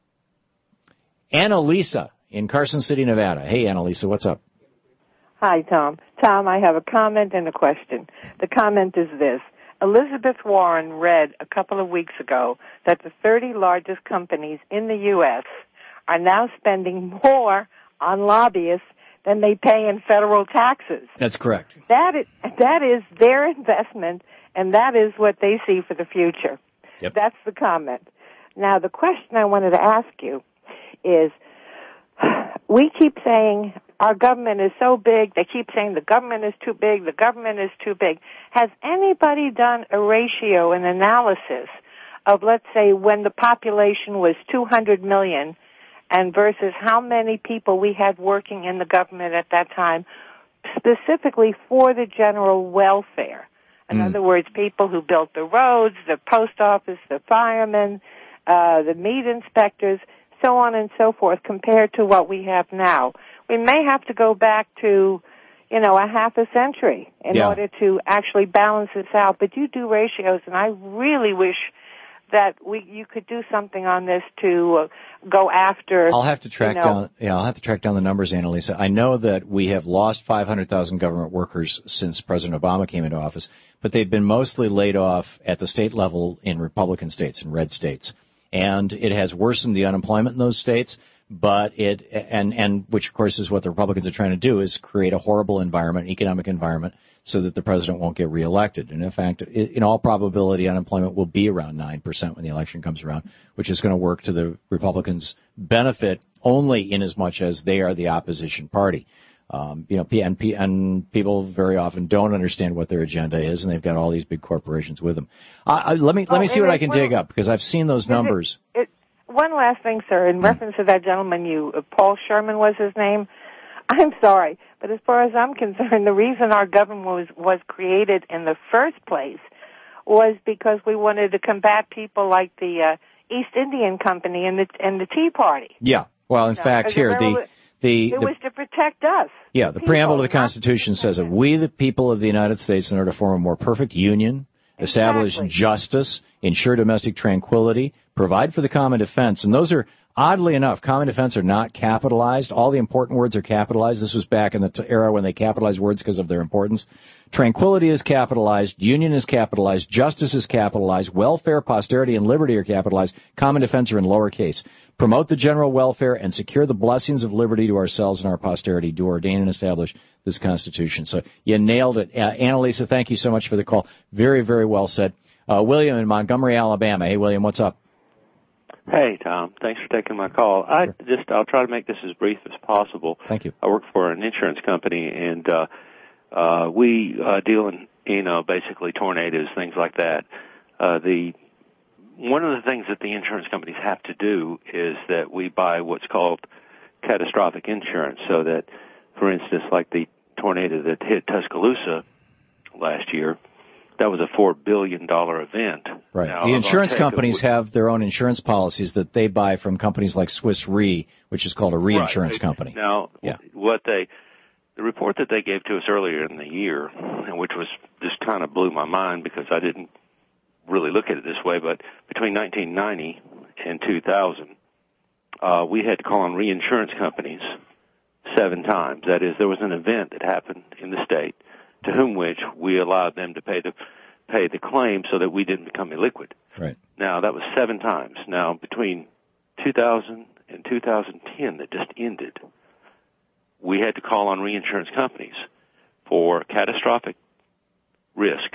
Annalisa in Carson City, Nevada. Hey, Annalisa, what's up? Hi, Tom. Tom, I have a comment and a question. The comment is this. Elizabeth Warren read a couple of weeks ago that the thirty largest companies in the U S are now spending more on lobbyists than they pay in federal taxes. That's correct. That is, that is their investment, and that is what they see for the future. Yep. That's the comment. Now, the question I wanted to ask you is, we keep saying our government is so big. They keep saying the government is too big, the government is too big. Has anybody done a ratio, an analysis of, let's say, when the population was two hundred million and versus how many people we had working in the government at that time, specifically for the general welfare? In mm. other words, people who built the roads, the post office, the firemen, uh, the meat inspectors, so on and so forth, compared to what we have now. We may have to go back to, you know, a half a century in yeah. order to actually balance this out. But you do ratios, and I really wish that we you could do something on this to uh, go after. I'll have to track you know, down. Yeah, I'll have to track down the numbers, Annalisa. I know that we have lost five hundred thousand government workers since President Obama came into office, but they've been mostly laid off at the state level in Republican states, in red states, and it has worsened the unemployment in those states. But it, and, and which of course is what the Republicans are trying to do, is create a horrible environment, economic environment, so that the president won't get reelected. And in fact, in all probability, unemployment will be around nine percent when the election comes around, which is going to work to the Republicans' benefit only in as much as they are the opposition party. Um, you know, and, and people very often don't understand what their agenda is, and they've got all these big corporations with them. Uh, let me, let oh, me see what I can well, dig up, because I've seen those numbers. It, it, One last thing, sir, in reference to that gentleman, you, uh, Paul Sherman was his name. I'm sorry, but as far as I'm concerned, the reason our government was, was created in the first place was because we wanted to combat people like the uh, East Indian Company and the and the Tea Party. Yeah, well, in you fact, know, here the the it the, was to protect us. Yeah, the people, preamble to the Constitution says that we, the people of the United States, in order to form a more perfect union, establish exactly. justice, ensure domestic tranquility, provide for the common defense. And those are, oddly enough, common defense are not capitalized. All the important words are capitalized. This was back in the t- era when they capitalized words because of their importance. Tranquility is capitalized. Union is capitalized. Justice is capitalized. Welfare, posterity, and liberty are capitalized. Common defense are in lowercase. Promote the general welfare and secure the blessings of liberty to ourselves and our posterity. Do ordain and establish this Constitution. So you nailed it. Uh, Annalisa, thank you so much for the call. Very, very well said. Uh, William in Montgomery, Alabama. Hey, William, what's up? Hey, Tom. Thanks for taking my call. I Sure. just, I'll try to make this as brief as possible. Thank you. I work for an insurance company, and uh, uh, we uh, deal in, you know, basically tornadoes, things like that. Uh, the one of the things that the insurance companies have to do is that we buy what's called catastrophic insurance, so that, for instance, like the tornado that hit Tuscaloosa last year, that was a four billion dollars event. Right. Now, the insurance companies a, have their own insurance policies that they buy from companies like Swiss Re, which is called a reinsurance right. company. Now, yeah. what they, the report that they gave to us earlier in the year, which was just kind of blew my mind because I didn't really look at it this way, but between nineteen ninety in two thousand, uh, we had to call on reinsurance companies seven times. That is, there was an event that happened in the state to whom which we allowed them to pay the pay the claim so that we didn't become illiquid. Right. Now, that was seven times. Now, between two thousand and two thousand ten that just ended, we had to call on reinsurance companies for catastrophic risk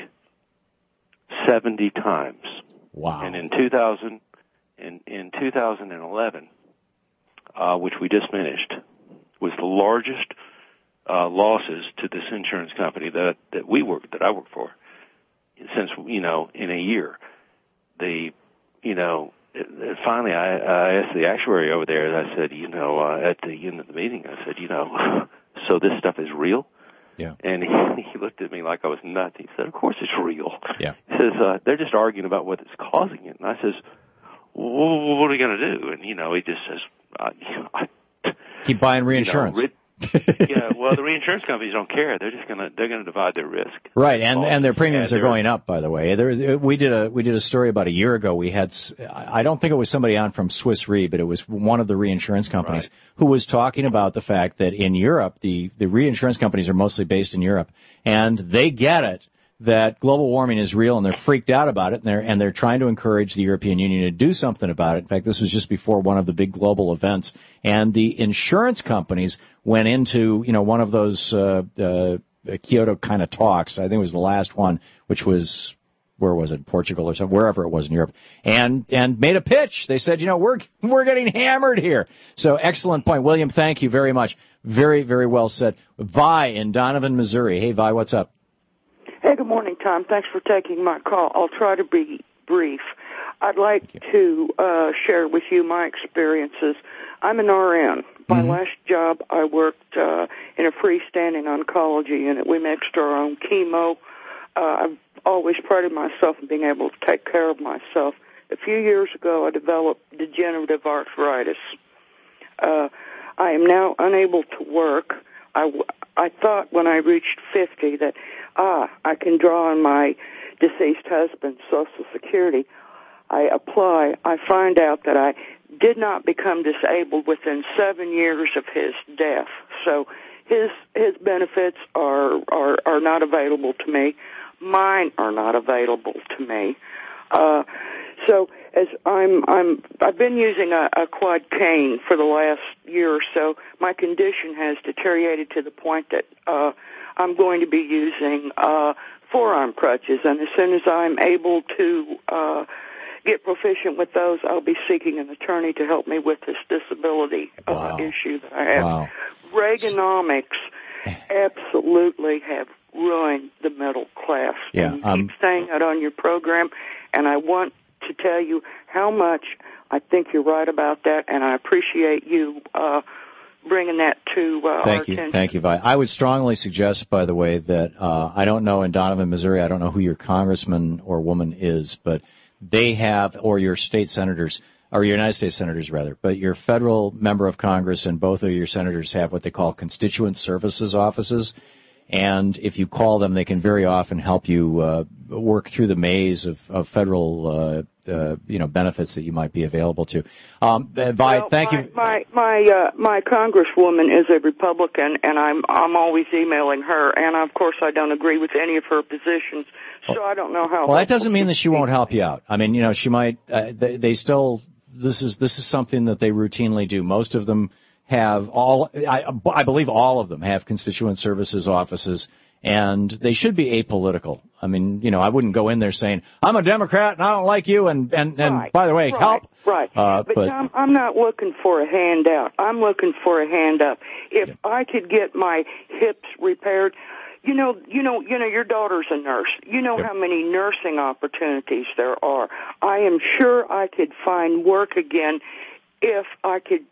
seventy times. Wow. And in two thousand, in, in two thousand eleven, uh, which we just finished, was the largest uh, losses to this insurance company that that we work that I work for since, you know, in a year. The, you know, finally I, I asked the actuary over there, and I said, you know, uh, at the end of the meeting, I said, you know, so this stuff is real? Yeah. And he, he looked at me like I was nuts. He said, of course it's real. Yeah. He says, uh, they're just arguing about what is causing it. And I says, well, what are we going to do? And, you know, he just says, uh, you know, I, keep buying reinsurance. You know, yeah, well, the reinsurance companies don't care. They're just gonna they're gonna divide their risk. Right, and and their premiums and are going up. By the way, there we did a we did a story about a year ago. We had I don't think it was somebody on from Swiss Re, but it was one of the reinsurance companies right. who was talking about the fact that in Europe the the reinsurance companies are mostly based in Europe, and they get it that global warming is real, and they're freaked out about it, and they're and they're trying to encourage the European Union to do something about it. In fact, this was just before one of the big global events, and the insurance companies went into, you know, one of those uh, uh, Kyoto kind of talks. I think it was the last one, which was, where was it, Portugal or something, wherever it was in Europe, and and made a pitch. They said, you know, we're we're getting hammered here. So excellent point, William. Thank you very much. Very very well said. Vi in Donovan, Missouri. Hey, Vi, what's up? Hey, good morning, Tom. Thanks for taking my call. I'll try to be brief. I'd like to uh, share with you my experiences. I'm an R N. My mm-hmm. last job, I worked uh, in a freestanding oncology unit. We mixed our own chemo. Uh, I've always prided myself in being able to take care of myself. A few years ago, I developed degenerative arthritis. Uh, I am now unable to work. I, w- I thought when I reached fifty that, ah, I can draw on my deceased husband's Social Security. I apply. I find out that I did not become disabled within seven years of his death. So his his benefits are are, are not available to me. Mine are not available to me. Uh, so as I'm I'm I've been using a, a quad cane for the last year or so. My condition has deteriorated to the point that uh, I'm going to be using uh, forearm crutches, and as soon as I'm able to uh, get proficient with those, I'll be seeking an attorney to help me with this disability uh, wow. issue that I have. Wow. Reaganomics absolutely have ruined the middle class. Yeah, and you um, keep saying that on your program, and I want to tell you how much I think you're right about that, and I appreciate you uh, bringing that to uh, Thank our you. attention. Thank you, Vi. I would strongly suggest, by the way, that uh, I don't know in Donovan, Missouri, I don't know who your congressman or woman is, but they have, or your state senators, or your United States senators, rather, but your federal member of Congress and both of your senators have what they call constituent services offices. And if you call them, they can very often help you uh, work through the maze of, of federal, uh, uh, you know, benefits that you might be available to. Um, Vi, well, thank my, you. My my uh, my congresswoman is a Republican, and I'm I'm always emailing her, and of course I don't agree with any of her positions, so I don't know how. Well, that doesn't mean that she won't help you out. I mean, you know, she might. Uh, they, they still. This is this is something that they routinely do. Most of them have all, I, I believe all of them have constituent services offices, and they should be apolitical. I mean, you know, I wouldn't go in there saying, I'm a Democrat and I don't like you, and, and, and right, by the way, right, help. Right, uh, but, but Tom, I'm not looking for a handout. I'm looking for a hand up. If yeah. I could get my hips repaired, you know, you know, you know, your daughter's a nurse. You know yep. how many nursing opportunities there are. I am sure I could find work again if I could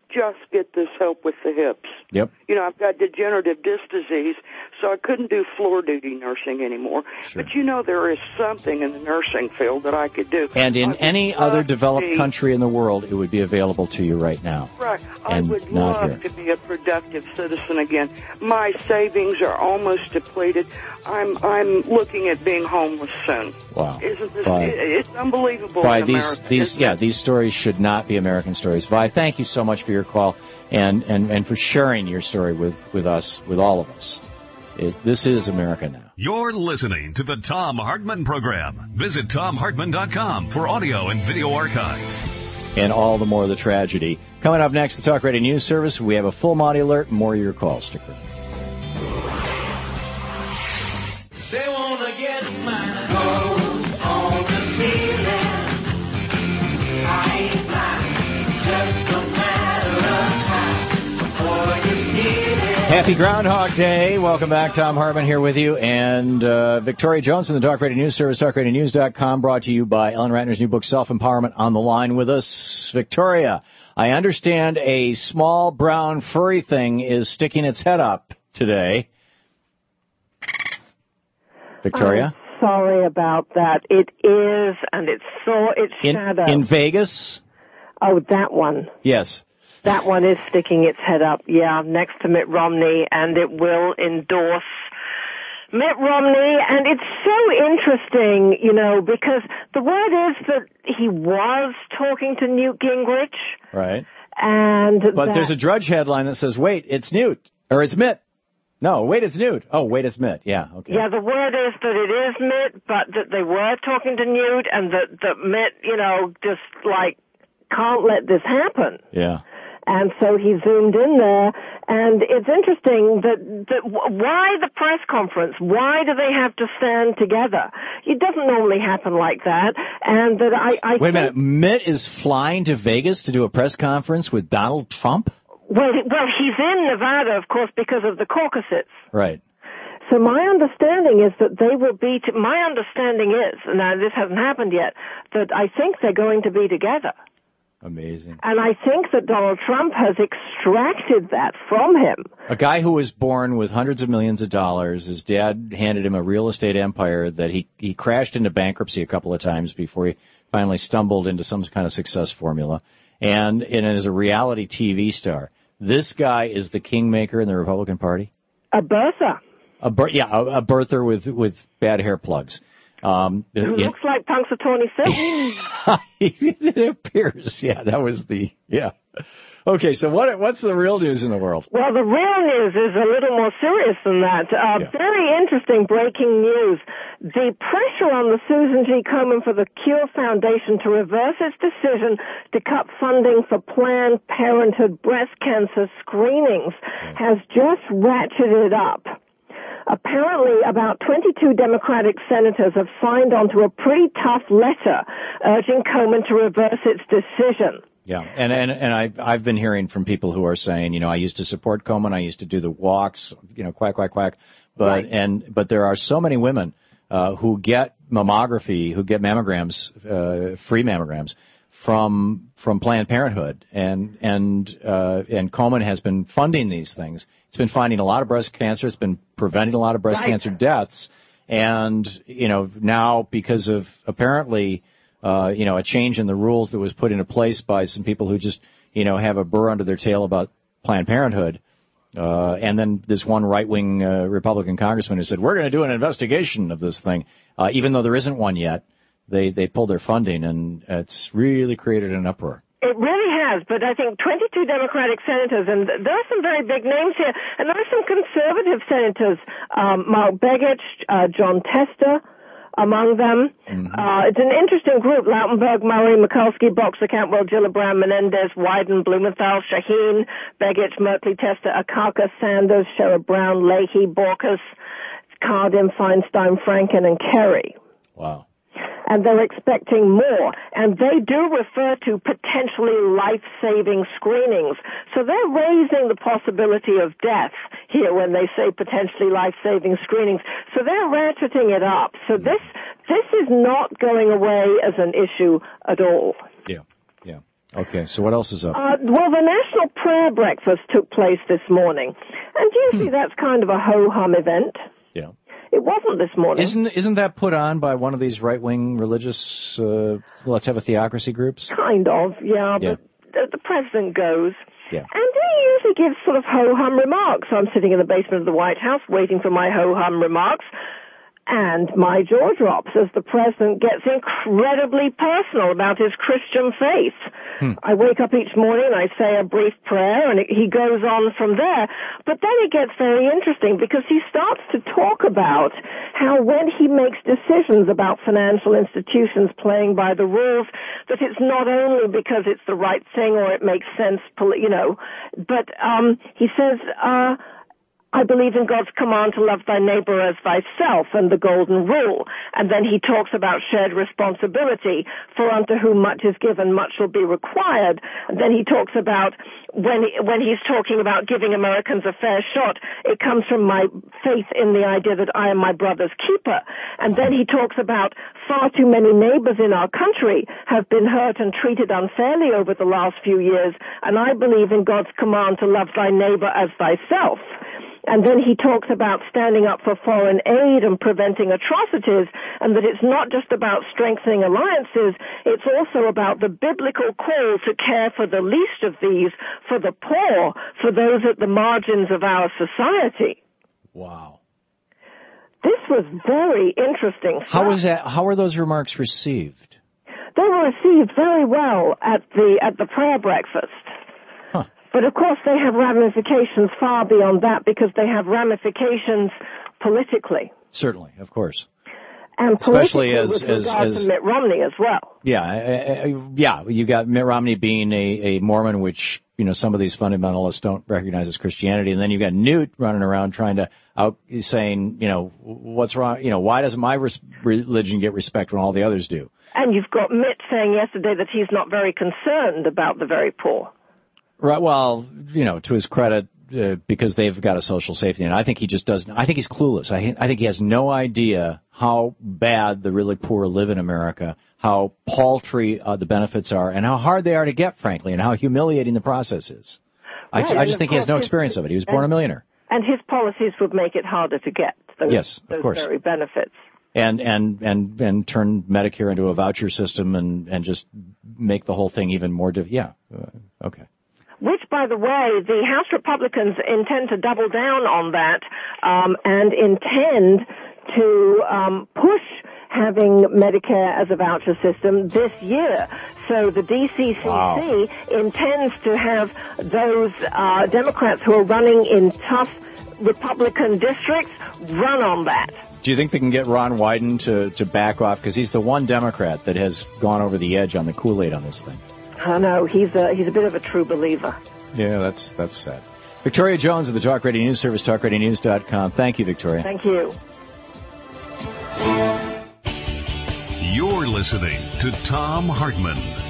just get this help with the hips. Yep. You know, I've got degenerative disc disease, so I couldn't do floor duty nursing anymore. Sure. But you know, there is something in the nursing field that I could do. And in I would any love other to developed be- country in the world, it would be available to you right now. Right. I And would not love here. to be a productive citizen again. My savings are almost depleted. I'm I'm looking at being homeless soon. Wow. Isn't this? Vi. It, it's unbelievable. Vi, in these, America, these, isn't yeah, it? these stories should not be American stories. Vi, thank you so much for your call and, and, and for sharing your story with, with us, with all of us. It, this is America now. You're listening to the Tom Hartman Program. Visit tom hartman dot com for audio and video archives. And all the more the tragedy. Coming up next, the Talk Radio News Service, we have a full Monty alert and more of your calls. Stick around. They wanna get my gold on the ceiling. I ain't blind, just a matter of time before you steal it. Happy Groundhog Day. Welcome back. Tom Hartman here with you. And uh, Victoria Jones in the Talk Radio News Service, talk radio news dot com, brought to you by Ellen Ratner's new book, Self-Empowerment, on the line with us. Victoria, I understand a small brown furry thing is sticking its head up today. Victoria? I'm sorry about that. It is, and it saw its In, shadow. in Vegas? Oh, that one. Yes. That one is sticking its head up, yeah, next to Mitt Romney, and it will endorse Mitt Romney. And it's so interesting, you know, because the word is that he was talking to Newt Gingrich. Right. And But that, there's a Drudge headline that says, wait, it's Newt. Or it's Mitt. No, wait, it's Newt. Oh, wait, it's Mitt. Yeah, okay. Yeah, the word is that it is Mitt, but that they were talking to Newt, and that, that Mitt, you know, just like, can't let this happen. Yeah. And so he zoomed in there, and it's interesting that, that why the press conference? Why do they have to stand together? It doesn't normally happen like that, and that I, I Wait a think, minute, Mitt is flying to Vegas to do a press conference with Donald Trump? well, well, he's in Nevada, of course, because of the caucuses. Right. So my understanding is that they will be, to, my understanding is, now this hasn't happened yet, that I think they're going to be together. Amazing. And I think that Donald Trump has extracted that from him. A guy who was born with hundreds of millions of dollars, his dad handed him a real estate empire that he, he crashed into bankruptcy a couple of times before he finally stumbled into some kind of success formula. And, and as a reality T V star, this guy is the kingmaker in the Republican Party. A birther. A bir- yeah, a, a birther with, with bad hair plugs. Um, Who it, looks like Punxsutawney Phil. it appears, yeah, that was the, yeah. Okay, so what what's the real news in the world? Well, the real news is a little more serious than that. Uh, Yeah. Very interesting breaking news. The pressure on the Susan G. Komen for the Cure Foundation to reverse its decision to cut funding for Planned Parenthood breast cancer screenings has just ratcheted up. Apparently, about twenty-two Democratic senators have signed on to a pretty tough letter urging Komen to reverse its decision. Yeah, and and and I I've been hearing from people who are saying, you know, I used to support Komen, I used to do the walks, you know, quack quack quack, but Right. and but there are so many women uh, who get mammography, who get mammograms, uh, free mammograms from from Planned Parenthood, and and uh, and Komen has been funding these things. It's been finding a lot of breast cancer. It's been preventing a lot of breast Right. cancer deaths, and you know now because of apparently. Uh, you know, a change in the rules that was put into place by some people who just, you know, have a burr under their tail about Planned Parenthood. Uh, and then this one right-wing uh, Republican congressman who said, we're going to do an investigation of this thing. Uh, even though there isn't one yet, they, they pulled their funding, and it's really created an uproar. It really has, but I think twenty-two Democratic senators, and there are some very big names here, and there are some conservative senators, um, Mark Begich, uh, John Tester, among them. Mm-hmm. Uh, it's an interesting group. Lautenberg, Murray, Mikulski, Boxer, Cantwell, Gillibrand, Menendez, Wyden, Blumenthal, Shaheen, Begich, Merkley, Tester, Akaka, Sanders, Sherrod Brown, Leahy, Borkus, Cardin, Feinstein, Franken, and Kerry. Wow. And they're expecting more. And they do refer to potentially life-saving screenings. So they're raising the possibility of death here when they say potentially life-saving screenings. So they're ratcheting it up. So this, this is not going away as an issue at all. Yeah, yeah. Okay, so what else is up? Uh, well, the National Prayer Breakfast took place this morning, and usually that's kind of a ho-hum event. Yeah. It wasn't this morning. Isn't isn't that put on by one of these right-wing religious, uh, let's have a theocracy groups? Kind of, yeah, Yeah. but the, the president goes. Yeah. And he usually gives sort of ho-hum remarks. I'm sitting in the basement of the White House waiting for my ho-hum remarks. And my jaw drops as the president gets incredibly personal about his Christian faith. Hmm. I wake up each morning and I say a brief prayer and it, he goes on from there. But then it gets very interesting because he starts to talk about how when he makes decisions about financial institutions playing by the rules, that it's not only because it's the right thing or it makes sense, you know, but um, he says, uh, I believe in God's command to love thy neighbor as thyself and the golden rule. And then he talks about shared responsibility, for unto whom much is given, much will be required. And then he talks about when he, when he's talking about giving Americans a fair shot, it comes from my faith in the idea that I am my brother's keeper. And then he talks about far too many neighbors in our country have been hurt and treated unfairly over the last few years, and I believe in God's command to love thy neighbor as thyself. And then he talks about standing up for foreign aid and preventing atrocities, and that it's not just about strengthening alliances, it's also about the biblical call to care for the least of these, for the poor, for those at the margins of our society. Wow. This was very interesting stuff. How was that? How were those remarks received? They were received very well at the at the prayer breakfast. But of course they have ramifications far beyond that because they have ramifications politically. Certainly, of course. And especially politically as with as, regard as to Mitt Romney as well. Yeah, uh, yeah. You got Mitt Romney being a, a Mormon, which you know some of these fundamentalists don't recognize as Christianity, and then you got Newt running around trying to out saying, you know, what's wrong? You know, why does my res- religion get respect when all the others do? And you've got Mitt saying yesterday that he's not very concerned about the very poor. Right. Well, you know, to his credit, uh, because they've got a social safety net. I think he just doesn't. I think he's clueless. I, I think he has no idea how bad the really poor live in America, how paltry uh, the benefits are, and how hard they are to get, frankly, and how humiliating the process is. I, right, I just think he has no experience of it. He was born a millionaire. And his policies would make it harder to get those, yes, of those course. very benefits. And, and, and, and turn Medicare into a voucher system and, and just make the whole thing even more diff- yeah, uh, okay. Which, by the way, the House Republicans intend to double down on that um, and intend to um, push having Medicare as a voucher system this year. So the D C C C wow. intends to have those uh, Democrats who are running in tough Republican districts run on that. Do you think they can get Ron Wyden to, to back off? Because he's the one Democrat that has gone over the edge on the Kool-Aid on this thing. I know, he's a, he's a bit of a true believer. Yeah, that's that's sad. Victoria Jones of the Talk Radio News Service, talk radio news dot com. Thank you, Victoria. Thank you. You're listening to Thom Hartmann.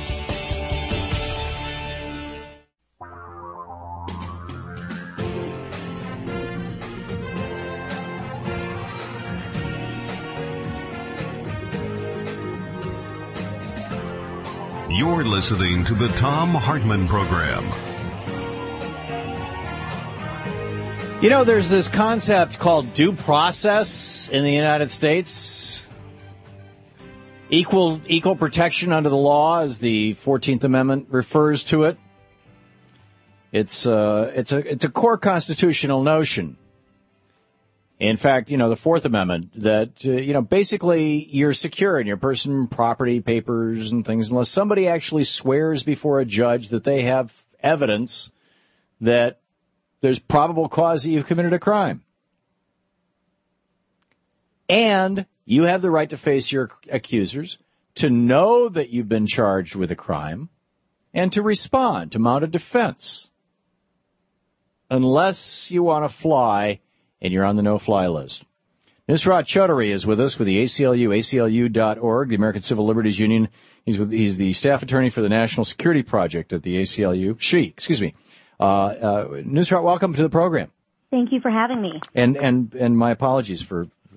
You're listening to the Thom Hartmann Program. You know, there's this concept called due process in the United States. Equal equal protection under the law, as the fourteenth Amendment refers to it. It's uh, it's a it's a core constitutional notion. In fact, you know, the Fourth Amendment, that, uh, you know, basically you're secure in your person, property, papers, and things, unless somebody actually swears before a judge that they have evidence that there's probable cause that you've committed a crime. And you have the right to face your accusers, to know that you've been charged with a crime, and to respond, to mount a defense. Unless you want to fly and you're on the no-fly list. Nusrat Chaudhary is with us with the A C L U, A C L U dot org, the American Civil Liberties Union. He's with, he's the staff attorney for the National Security Project at the A C L U. She, excuse me. Uh, uh, Nusrat, welcome to the program. Thank you for having me. And and and my apologies for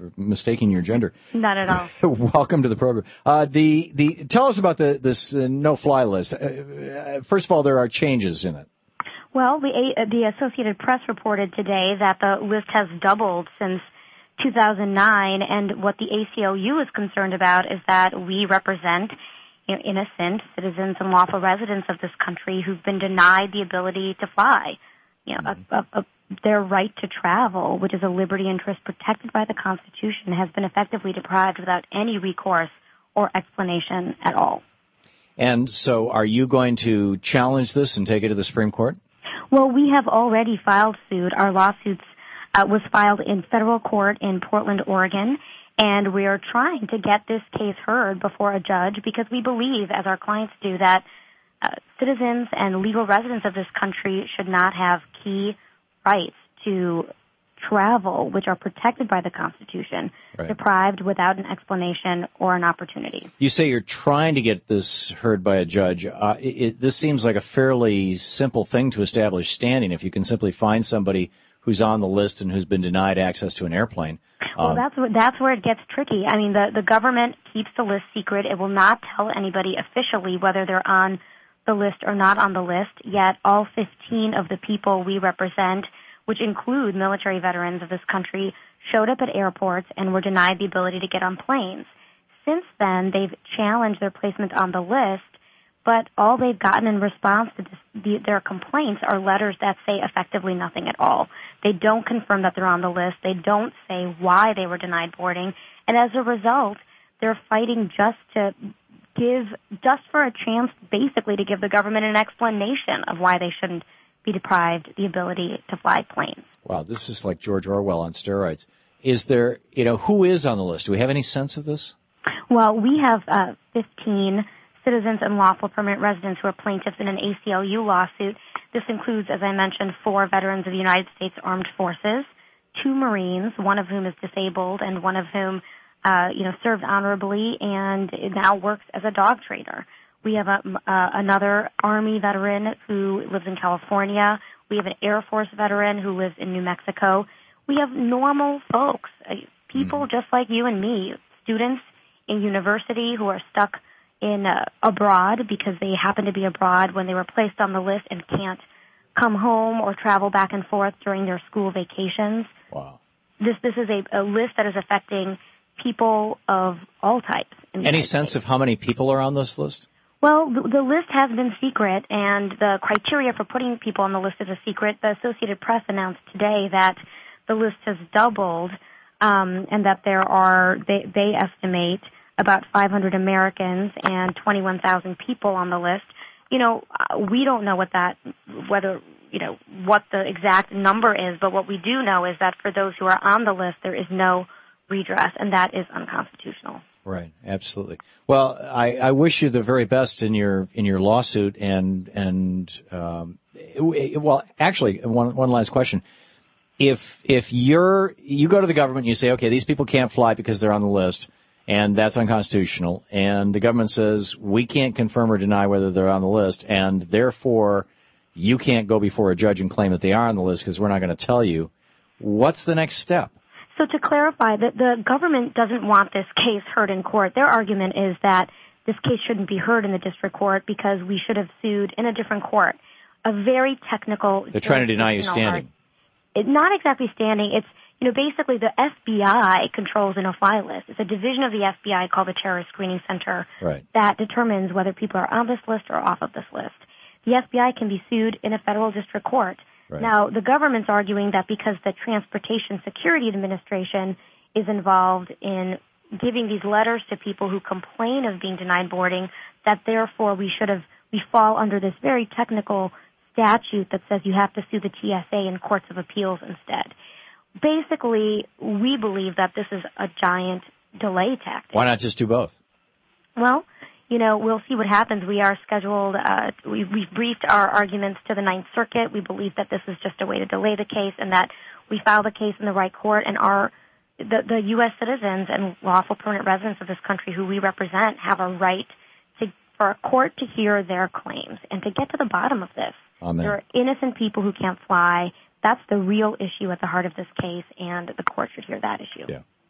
mistaking your gender. Not at all. Welcome to the program. Uh, the the tell us about the this uh, no-fly list. Uh, first of all, there are changes in it. Well, the the Associated Press reported today that the list has doubled since two thousand nine, and what the A C L U is concerned about is that we represent, you know, innocent citizens and lawful residents of this country who've been denied the ability to fly. You know, a, a, a, their right to travel, which is a liberty interest protected by the Constitution, has been effectively deprived without any recourse or explanation at all. And so are you going to challenge this and take it to the Supreme Court? Well, we have already filed suit. Our lawsuits uh, was filed in federal court in Portland, Oregon, and we are trying to get this case heard before a judge because we believe, as our clients do, that uh, citizens and legal residents of this country should not have key rights to travel, which are protected by the Constitution, right, deprived without an explanation or an opportunity. You say you're trying to get this heard by a judge. Uh, it, it, this seems like a fairly simple thing to establish standing if you can simply find somebody who's on the list and who's been denied access to an airplane. Well, um, that's where, that's where it gets tricky. I mean, the, the government keeps the list secret. It will not tell anybody officially whether they're on the list or not on the list, yet all fifteen of the people we represent, which include military veterans of this country, showed up at airports and were denied the ability to get on planes. Since then, they've challenged their placement on the list, but all they've gotten in response to this, the, their complaints are letters that say effectively nothing at all. They don't confirm that they're on the list. They don't say why they were denied boarding. And as a result, they're fighting just to give, just for a chance basically to give the government an explanation of why they shouldn't be deprived the ability to fly planes. Wow, this is like George Orwell on steroids. Is there, you know, who is on the list? Do we have any sense of this? Well, we have uh, fifteen citizens and lawful permanent residents who are plaintiffs in an A C L U lawsuit. This includes, as I mentioned, four veterans of the United States Armed Forces, two Marines, one of whom is disabled and one of whom, uh, you know, served honorably and now works as a dog trainer. We have a, uh, another Army veteran who lives in California. We have an Air Force veteran who lives in New Mexico. We have normal folks, uh, people just like you and me, students in university who are stuck in uh, abroad because they happen to be abroad when they were placed on the list and can't come home or travel back and forth during their school vacations. Wow. This this is a, a list that is affecting people of all types. Any sense of how many people are on this list? Well, the, the list has been secret, and the criteria for putting people on the list is a secret. The Associated Press announced today that the list has doubled, um, and that there are, they, they estimate, about five hundred Americans and twenty-one thousand people on the list. You know, we don't know what that, whether, you know, what the exact number is, but what we do know is that for those who are on the list, there is no redress, and that is unconstitutional. Right, absolutely. Well, I, I wish you the very best in your in your lawsuit, and and um, it, well, actually, one one last question: if if you're you go to the government and you say, okay, these people can't fly because they're on the list, and that's unconstitutional, and the government says we can't confirm or deny whether they're on the list, and therefore you can't go before a judge and claim that they are on the list because we're not going to tell you. What's the next step? So to clarify, that the government doesn't want this case heard in court. Their argument is that this case shouldn't be heard in the district court because we should have sued in a different court. A very technical. They're trying to deny you standing. It, not exactly standing. It's, you know, basically the F B I controls a no-fly list. It's a division of the F B I called the Terrorist Screening Center right. that determines whether people are on this list or off of this list. The F B I can be sued in a federal district court. Right. Now, the government's arguing that because the Transportation Security Administration is involved in giving these letters to people who complain of being denied boarding, that therefore we should have, we fall under this very technical statute that says you have to sue the T S A in courts of appeals instead. Basically, we believe that this is a giant delay tactic. Why not just do both? Well, you know, we'll see what happens. We are scheduled, uh, we, we've briefed our arguments to the Ninth Circuit. We believe that this is just a way to delay the case and that we file the case in the right court, and our, the, the U S citizens and lawful permanent residents of this country who we represent have a right to, for a court to hear their claims and to get to the bottom of this. Amen. There are innocent people who can't fly. That's the real issue at the heart of this case, and the court should hear that issue. Yeah.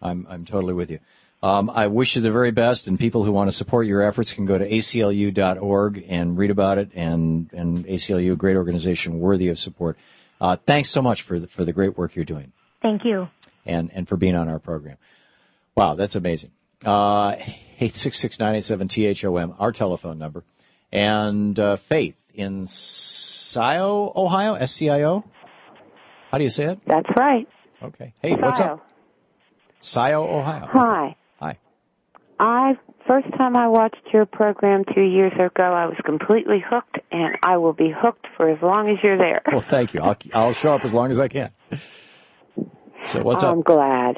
I'm I'm totally with you. Um, I wish you the very best, and people who want to support your efforts can go to A C L U dot org and read about it. And and A C L U, a great organization, worthy of support. Uh, thanks so much for the, for the great work you're doing. Thank you. And and for being on our program. Wow, that's amazing. Uh, eight six six, nine eight seven, T H O M, our telephone number. And uh, Faith in Scio, Ohio, S C I O? How do you say it? That's right. Okay. Hey, what's up? Scio, Ohio. Hi. Hi. I first time I watched your program two years ago, I was completely hooked, and I will be hooked for as long as you're there. Well, thank you. I'll I'll show up as long as I can. So what's up? I'm glad.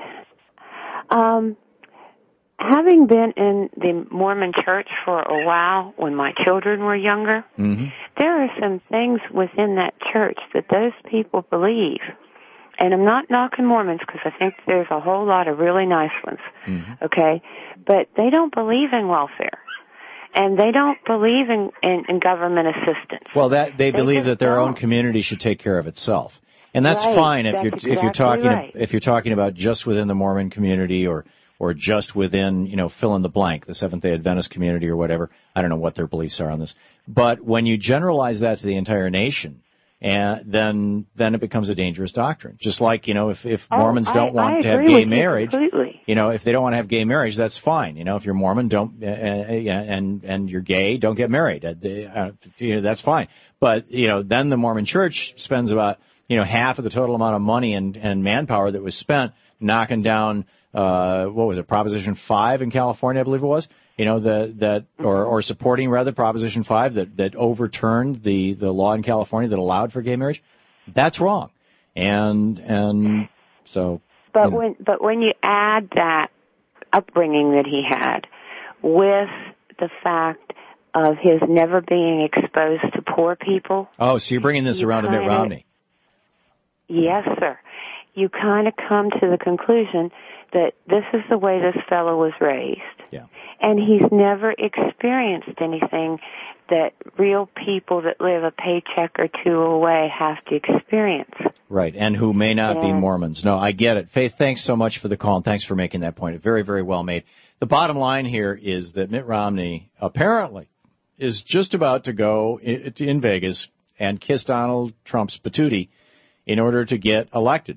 Um, having been in the Mormon church for a while when my children were younger, mm-hmm. there are some things within that church that those people believe. And I'm not knocking Mormons because I think there's a whole lot of really nice ones, mm-hmm. okay? But they don't believe in welfare. And they don't believe in, in, in government assistance. Well, that they, they believe that their don't. own community should take care of itself. And that's right. fine if that's you're exactly if you're talking right. if you're talking about just within the Mormon community or or just within, you know, fill in the blank, the Seventh-day Adventist community or whatever. I don't know what their beliefs are on this. But when you generalize that to the entire nation, and then then it becomes a dangerous doctrine. Just like, you know, if, if oh, Mormons don't I, want I to have agree gay with marriage, you completely. you know, if they don't want to have gay marriage, that's fine. You know, if you're Mormon, don't uh, and and you're gay, don't get married. Uh, uh, you know, that's fine. But, you know, then the Mormon Church spends about, you know, half of the total amount of money and, and manpower that was spent knocking down, uh, what was it, Proposition five in California, I believe it was, you know, the, that, or, or supporting rather Proposition five that, that overturned the, the law in California that allowed for gay marriage. That's wrong. And, and so. But you know. when, but when you add that upbringing that he had with the fact of his never being exposed to poor people. Oh, so you're bringing this around to Mitt Romney. Yes, sir. You kind of come to the conclusion that this is the way this fellow was raised. Yeah. And he's never experienced anything that real people that live a paycheck or two away have to experience. Right, and who may not and, be Mormons. No, I get it. Faith, thanks so much for the call, and thanks for making that point. Very, very well made. The bottom line here is that Mitt Romney apparently is just about to go in, in Vegas and kiss Donald Trump's patootie in order to get elected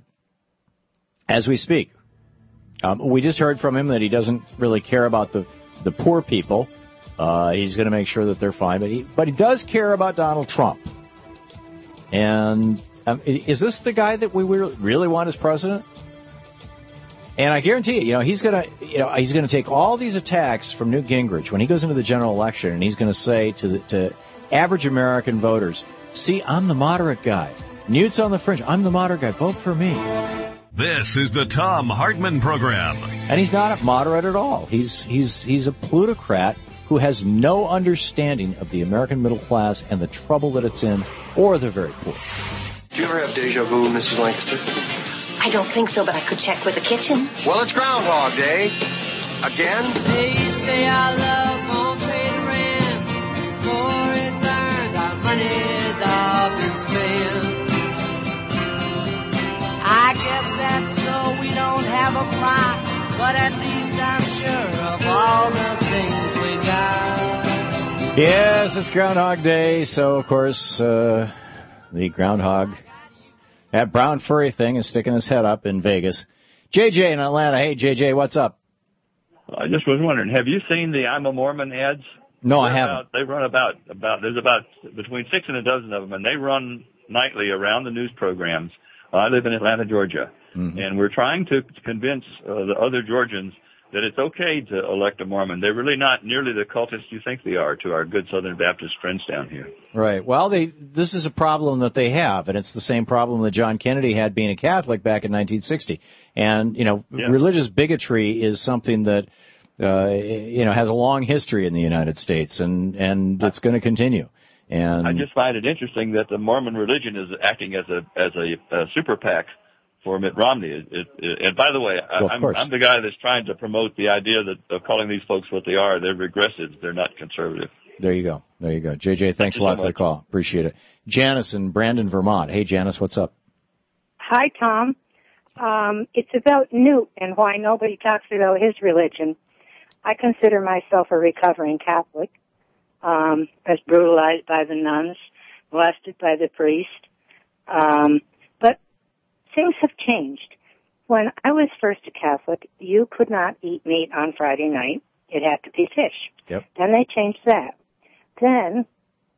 as we speak. Um, we just heard from him that he doesn't really care about the, the poor people. Uh, he's going to make sure that they're fine, but he, but he does care about Donald Trump. And um, is this the guy that we really want as president? And I guarantee you, you know, he's going to, you know, he's going to take all these attacks from Newt Gingrich when he goes into the general election, and he's going to say to the, to average American voters, "See, I'm the moderate guy. Newt's on the fringe. I'm the moderate guy. Vote for me." This is the Thom Hartmann Program. And he's not moderate at all. He's he's he's a plutocrat who has no understanding of the American middle class and the trouble that it's in, or the very poor. Do you ever have deja vu, Missus Lancaster? I don't think so, but I could check with the kitchen. Well, it's Groundhog Day. Again? They say our love won't pay the rent. For it's earned, our money's all been spent. I guess that's so we don't have a plot, but at least I'm sure of all the things we got. Yes, it's Groundhog Day, so of course uh, the groundhog, that brown furry thing, is sticking his head up in Vegas. J J in Atlanta. Hey, J J, what's up? I just was wondering, have you seen the I'm a Mormon ads? No, They're I haven't. About, they run about, about, there's about between six and a dozen of them, and they run nightly around the news programs. Uh, I live in Atlanta, Georgia, mm-hmm. and we're trying to convince uh, the other Georgians that it's okay to elect a Mormon. They're really not nearly the cultists you think they are to our good Southern Baptist friends down here. Right. Well, they this is a problem that they have, and it's the same problem that John Kennedy had being a Catholic back in nineteen sixty. And, you know, yeah. religious bigotry is something that, uh, you know, has a long history in the United States, and, and it's going to continue. And I just find it interesting that the Mormon religion is acting as a as a, a super PAC for Mitt Romney. It, it, it, and by the way, I, well, I'm, I'm the guy that's trying to promote the idea that of calling these folks what they are. They're regressives. They're not conservative. There you go. There you go. J J, thanks Thank a lot so for the call. Appreciate it. Janice in Brandon, Vermont. Hey, Janice, what's up? Hi, Tom. Um, it's about Newt and why nobody talks about his religion. I consider myself a recovering Catholic. Um, I was brutalized by the nuns, molested by the priest. Um, but things have changed. When I was first a Catholic, you could not eat meat on Friday night. It had to be fish. Yep. Then they changed that. Then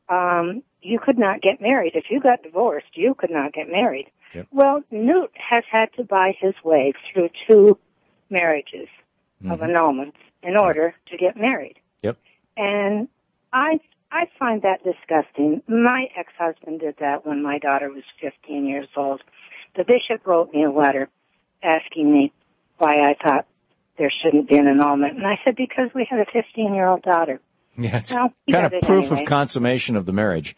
um, you could not get married. If you got divorced, you could not get married. Yep. Well, Newt has had to buy his way through two marriages Mm-hmm. of annulments in order to get married. Yep. And I I find that disgusting. My ex-husband did that when my daughter was fifteen years old. The bishop wrote me a letter asking me why I thought there shouldn't be an annulment. And I said, because we had a fifteen-year-old daughter. Yeah, it's Well, he kind of did it proof anyway. of consummation of the marriage.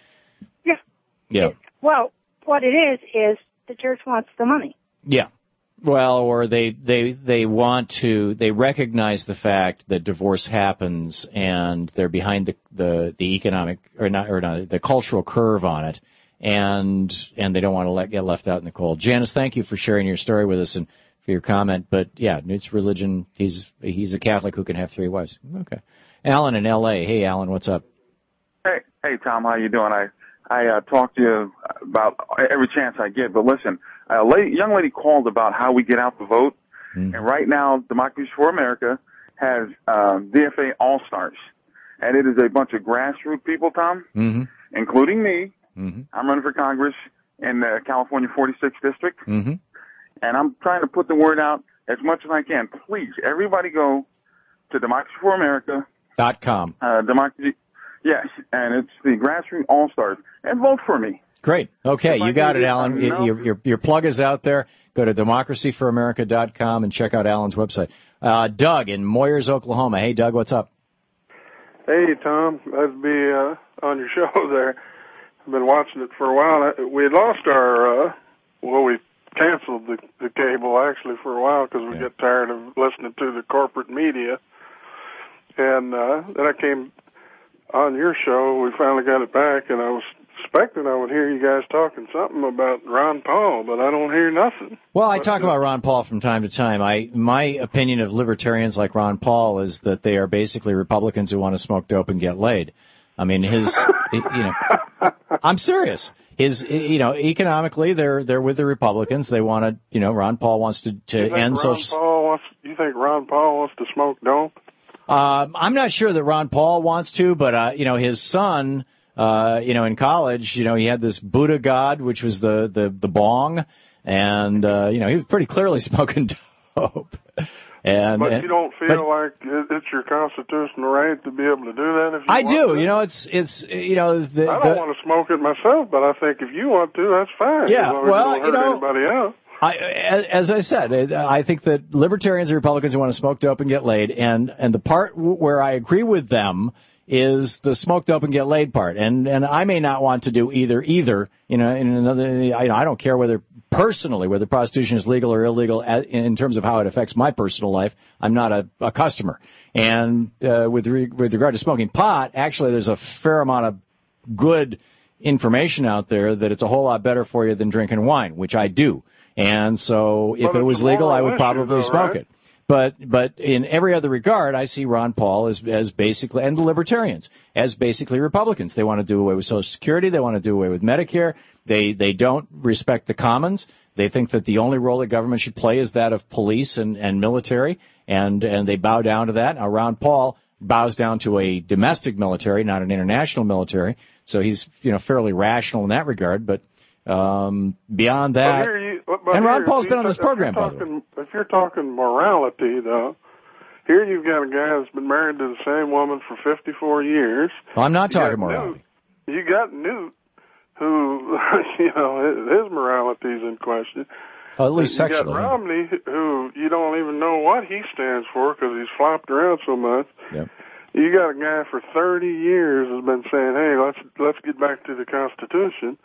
Yeah. Yeah. Well, what it is, is the church wants the money. Yeah. Well, or they, they, they want to, they recognize the fact that divorce happens and they're behind the, the, the economic, or not, or not, the cultural curve on it, and, and they don't want to let, get left out in the cold. Janice, thank you for sharing your story with us and for your comment, but yeah, Newt's religion, he's, he's a Catholic who can have three wives. Okay. Alan in L A. Hey, Alan, what's up? Hey, hey, Tom, how you doing? I, I, uh, talk to you about every chance I get, but listen, a lady, young lady called about how we get out the vote, mm. and right now, Democracy for America has uh, D F A All-Stars, and it is a bunch of grassroots people, Tom, mm-hmm. including me. Mm-hmm. I'm running for Congress in the California forty-sixth District, mm-hmm. and I'm trying to put the word out as much as I can. Please, everybody go to Democracy for America dot com. Uh, democracy, yes, and it's the grassroots All-Stars, and vote for me. Great. Okay, you got it, Alan. No. Your, your, your plug is out there. Go to democracy for america dot com and check out Alan's website. Uh, Doug in Moyers, Oklahoma. Hey, Doug, what's up? Hey, Tom. I'd be uh, on your show there. I've been watching it for a while. We had lost our, uh, well, we canceled the, the cable actually for a while because we yeah. got tired of listening to the corporate media. And uh, then I came on your show. We finally got it back, and I was expecting I would hear you guys talking something about Ron Paul, but I don't hear nothing. Well, I talk about Ron Paul from time to time. I my opinion of libertarians like Ron Paul is that they are basically Republicans who want to smoke dope and get laid. I mean, his, you know, I'm serious. His, you know, economically, they're they're with the Republicans. They want to, you know, Ron Paul wants to to you think end Ron social. Paul wants, you think Ron Paul wants to smoke dope? Um, I'm not sure that Ron Paul wants to, but uh, you know, his son. Uh, you know, in college, you know, he had this Buddha god, which was the, the, the bong, and, uh, you know, he was pretty clearly smoking dope. And, but and, you don't feel but, like it's your constitutional right to be able to do that if you I want do. to? You know, it's, it's, you know, the, I don't the, want to smoke it myself, but I think if you want to, that's fine. Yeah, as long well, as you don't you hurt know, anybody else. I, as I said, I think that libertarians and Republicans who want to smoke dope and get laid, and, and the part where I agree with them is the smoke dope and get laid part. And, and I may not want to do either, either, you know, in another, I, I don't care whether personally, whether prostitution is legal or illegal in terms of how it affects my personal life. I'm not a, a customer. And, uh, with, re, with regard to smoking pot, actually there's a fair amount of good information out there that it's a whole lot better for you than drinking wine, which I do. And so if but it was legal, I would probably though, smoke right? it. But but in every other regard, I see Ron Paul as as basically, and the libertarians, as basically Republicans. They want to do away with Social Security. They want to do away with Medicare. They they don't respect the commons. They think that the only role that government should play is that of police and, and military, and, and they bow down to that. Now, Ron Paul bows down to a domestic military, not an international military, so he's, you know, fairly rational in that regard, but um, beyond that, But here you, but and Ron here, Paul's been on if this program, by the way. talking, If you're talking morality, though, here you've got a guy that's been married to the same woman for fifty-four years. Well, I'm not You talking got morality. Newt, you got Newt, who, you know, his morality is in question. Oh, at least you sexually. got Romney, who you don't even know what he stands for because he's flopped around so much. Yep. You got a guy for thirty years has been saying, "Hey, let's let's get back to the Constitution,"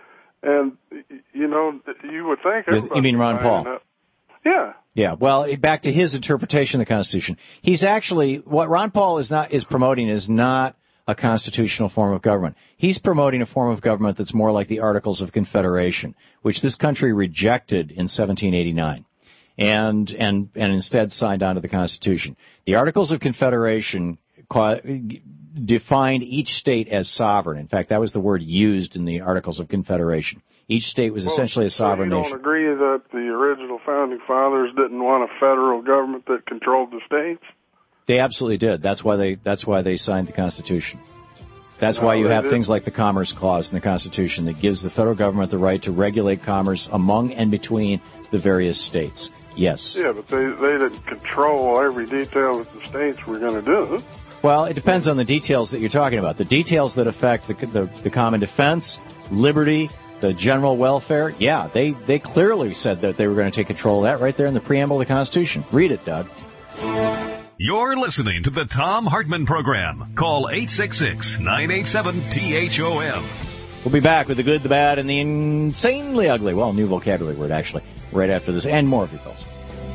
and you know, you would think everybody. You mean Ron Paul? Up. Yeah. Yeah. Well, back to his interpretation of the Constitution. He's actually what Ron Paul is not is promoting is not a constitutional form of government. He's promoting a form of government that's more like the Articles of Confederation, which this country rejected in seventeen eighty-nine. And, and, and instead signed on to the Constitution. The Articles of Confederation ca- defined each state as sovereign. In fact, that was the word used in the Articles of Confederation. Each state was well, essentially a sovereign so you nation. don't agree that the original founding fathers didn't want a federal government that controlled the states? They absolutely did. That's why they, that's why they signed the Constitution. That's no, why you have didn't. things like the Commerce Clause in the Constitution that gives the federal government the right to regulate commerce among and between the various states. Yes. Yeah, but they they didn't control every detail that the states were going to do. Well, it depends on the details that you're talking about. The details that affect the, the, the common defense, liberty, the general welfare, yeah, they, they clearly said that they were going to take control of that right there in the preamble of the Constitution. Read it, Doug. You're listening to the Thom Hartmann Program. Call eight six six, nine eight seven, T H O M. We'll be back with the good, the bad, and the insanely ugly. Well, new vocabulary word, actually, right after this, and more of your calls.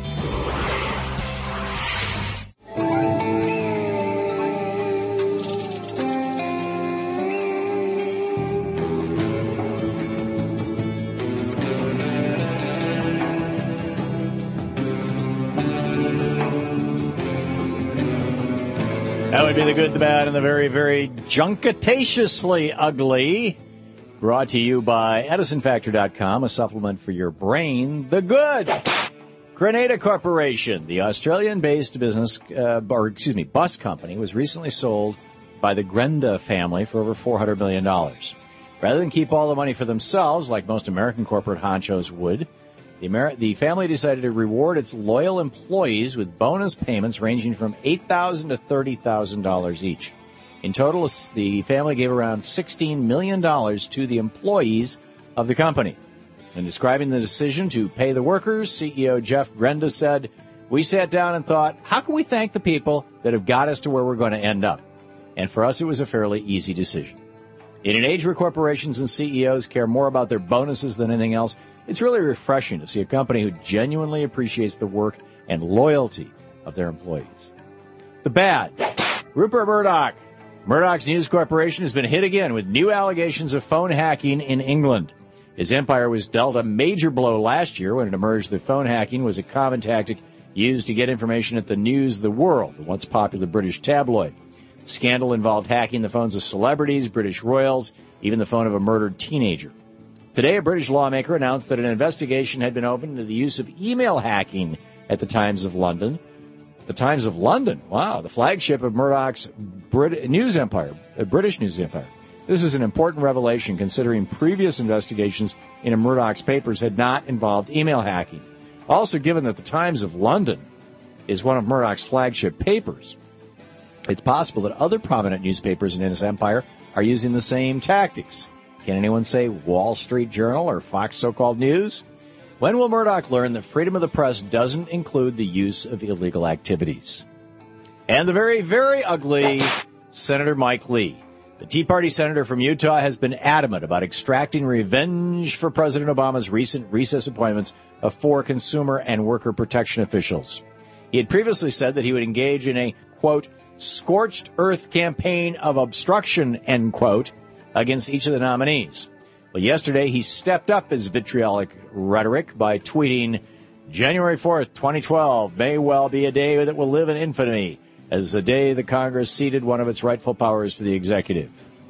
That would be the good, the bad, and the very, very junketatiously ugly. Brought to you by Edison Factor dot com, a supplement for your brain. The good. Grenada Corporation, the Australian-based business, uh, or excuse me, bus company, was recently sold by the Grenda family for over four hundred million dollars. Rather than keep all the money for themselves, like most American corporate honchos would, The, Amer- the family decided to reward its loyal employees with bonus payments ranging from eight thousand dollars to thirty thousand dollars each. In total, the family gave around sixteen million dollars to the employees of the company. In describing the decision to pay the workers, C E O Jeff Grenda said, "We sat down and thought, how can we thank the people that have got us to where we're going to end up? And for us, it was a fairly easy decision." In an age where corporations and C E Os care more about their bonuses than anything else, it's really refreshing to see a company who genuinely appreciates the work and loyalty of their employees. The bad. Rupert Murdoch. Murdoch's News Corporation has been hit again with new allegations of phone hacking in England. His empire was dealt a major blow last year when it emerged that phone hacking was a common tactic used to get information at the News of the World, the once popular British tabloid. The scandal involved hacking the phones of celebrities, British royals, even the phone of a murdered teenager. Today, a British lawmaker announced that an investigation had been opened into the use of email hacking at the Times of London. The Times of London, wow, the flagship of Murdoch's Brit- news empire, uh, British news empire. This is an important revelation considering previous investigations into Murdoch's papers had not involved email hacking. Also, given that the Times of London is one of Murdoch's flagship papers, it's possible that other prominent newspapers in his empire are using the same tactics. Can anyone say Wall Street Journal or Fox so-called News? When will Murdoch learn that freedom of the press doesn't include the use of illegal activities? And the very, very ugly Senator Mike Lee. The Tea Party senator from Utah has been adamant about extracting revenge for President Obama's recent recess appointments of four consumer and worker protection officials. He had previously said that he would engage in a, quote, scorched earth campaign of obstruction, end quote, against each of the nominees. Well, yesterday he stepped up his vitriolic rhetoric by tweeting, January fourth, twenty twelve may well be a day that will live in infamy as the day the Congress ceded one of its rightful powers to the executive.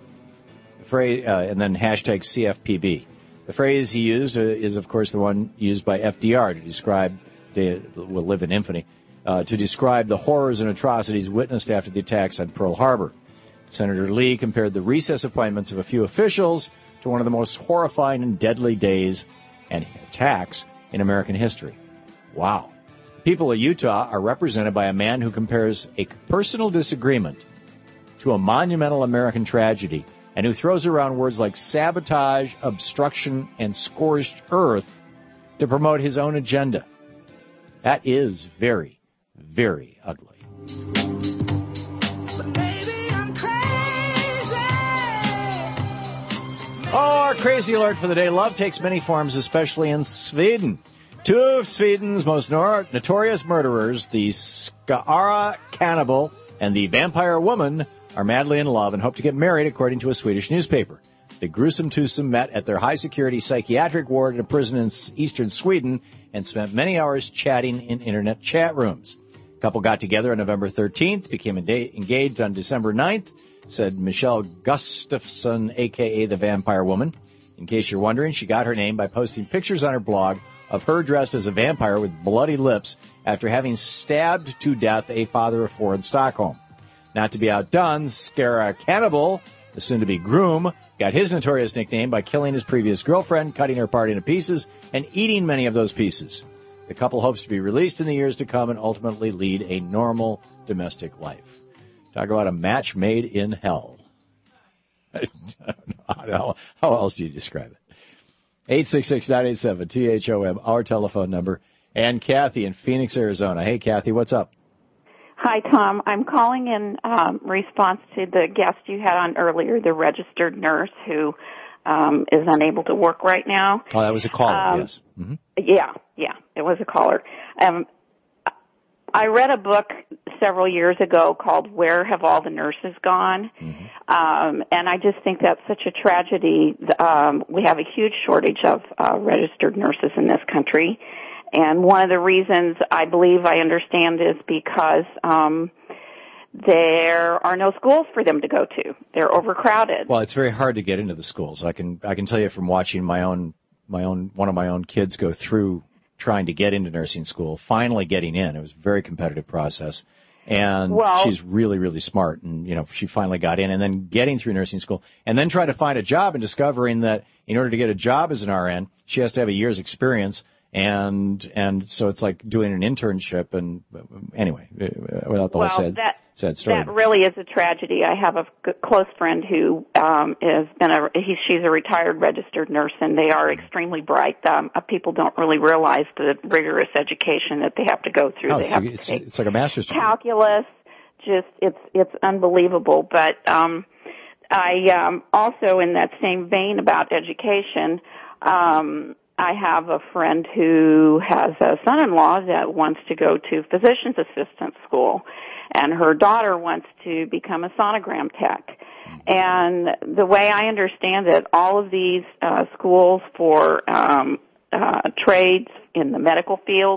The phrase, uh, and then hashtag C F P B. The phrase he used uh, is, of course, the one used by F D R to describe, day will live in infamy, uh, to describe the horrors and atrocities witnessed after the attacks on Pearl Harbor. Senator Lee compared the recess appointments of a few officials to one of the most horrifying and deadly days and attacks in American history. Wow. The people of Utah are represented by a man who compares a personal disagreement to a monumental American tragedy and who throws around words like sabotage, obstruction, and scorched earth to promote his own agenda. That is very, very ugly. Oh, our crazy alert for the day. Love takes many forms, especially in Sweden. Two of Sweden's most nor- notorious murderers, the Skara cannibal and the vampire woman, are madly in love and hope to get married, according to a Swedish newspaper. The gruesome twosome met at their high-security psychiatric ward in a prison in eastern Sweden and spent many hours chatting in internet chat rooms. The couple got together on November thirteenth, became engaged on December ninth, said Michelle Gustafson, a k a the Vampire Woman. In case you're wondering, she got her name by posting pictures on her blog of her dressed as a vampire with bloody lips after having stabbed to death a father of four in Stockholm. Not to be outdone, Skara Cannibal, the soon-to-be groom, got his notorious nickname by killing his previous girlfriend, cutting her apart into pieces, and eating many of those pieces. The couple hopes to be released in the years to come and ultimately lead a normal domestic life. Talk about a match made in hell. how, how else do you describe it? eight six six, nine eight seven, T H O M, our telephone number. And Kathy in Phoenix, Arizona. Hey, Kathy, what's up? Hi, Tom. I'm calling in um, response to the guest you had on earlier, the registered nurse who um, is unable to work right now. Oh, that was a caller, um, yes. Mm-hmm. Yeah, yeah, it was a caller. Um, I read a book several years ago called Where Have All the Nurses Gone? Mm-hmm. Um, and I just think that's such a tragedy. Um, we have a huge shortage of uh, registered nurses in this country. And one of the reasons I believe I understand is because um, there are no schools for them to go to. They're overcrowded. Well, it's very hard to get into the schools. I can I can tell you from watching my own my own one of my own kids go through trying to get into nursing school, finally getting in. It was a very competitive process. And well, she's really, really smart. And, you know, she finally got in and then getting through nursing school and then trying to find a job and discovering that in order to get a job as an R N, she has to have a year's experience. And, and so it's like doing an internship. And anyway, without the well, whole sad, that, sad story. That really is a tragedy. I have a g- close friend who, um, has been a, he, she's a retired registered nurse and they are extremely bright. Um, uh, people don't really realize the rigorous education that they have to go through. Oh, they it's, have it's, to take it's like a master's degree. Calculus, just, it's, it's unbelievable. But, um, I, um, also in that same vein about education, um, I have a friend who has a son-in-law that wants to go to physician's assistant school, and her daughter wants to become a sonogram tech. And the way I understand it, all of these uh, schools for um, uh, trades in the medical field,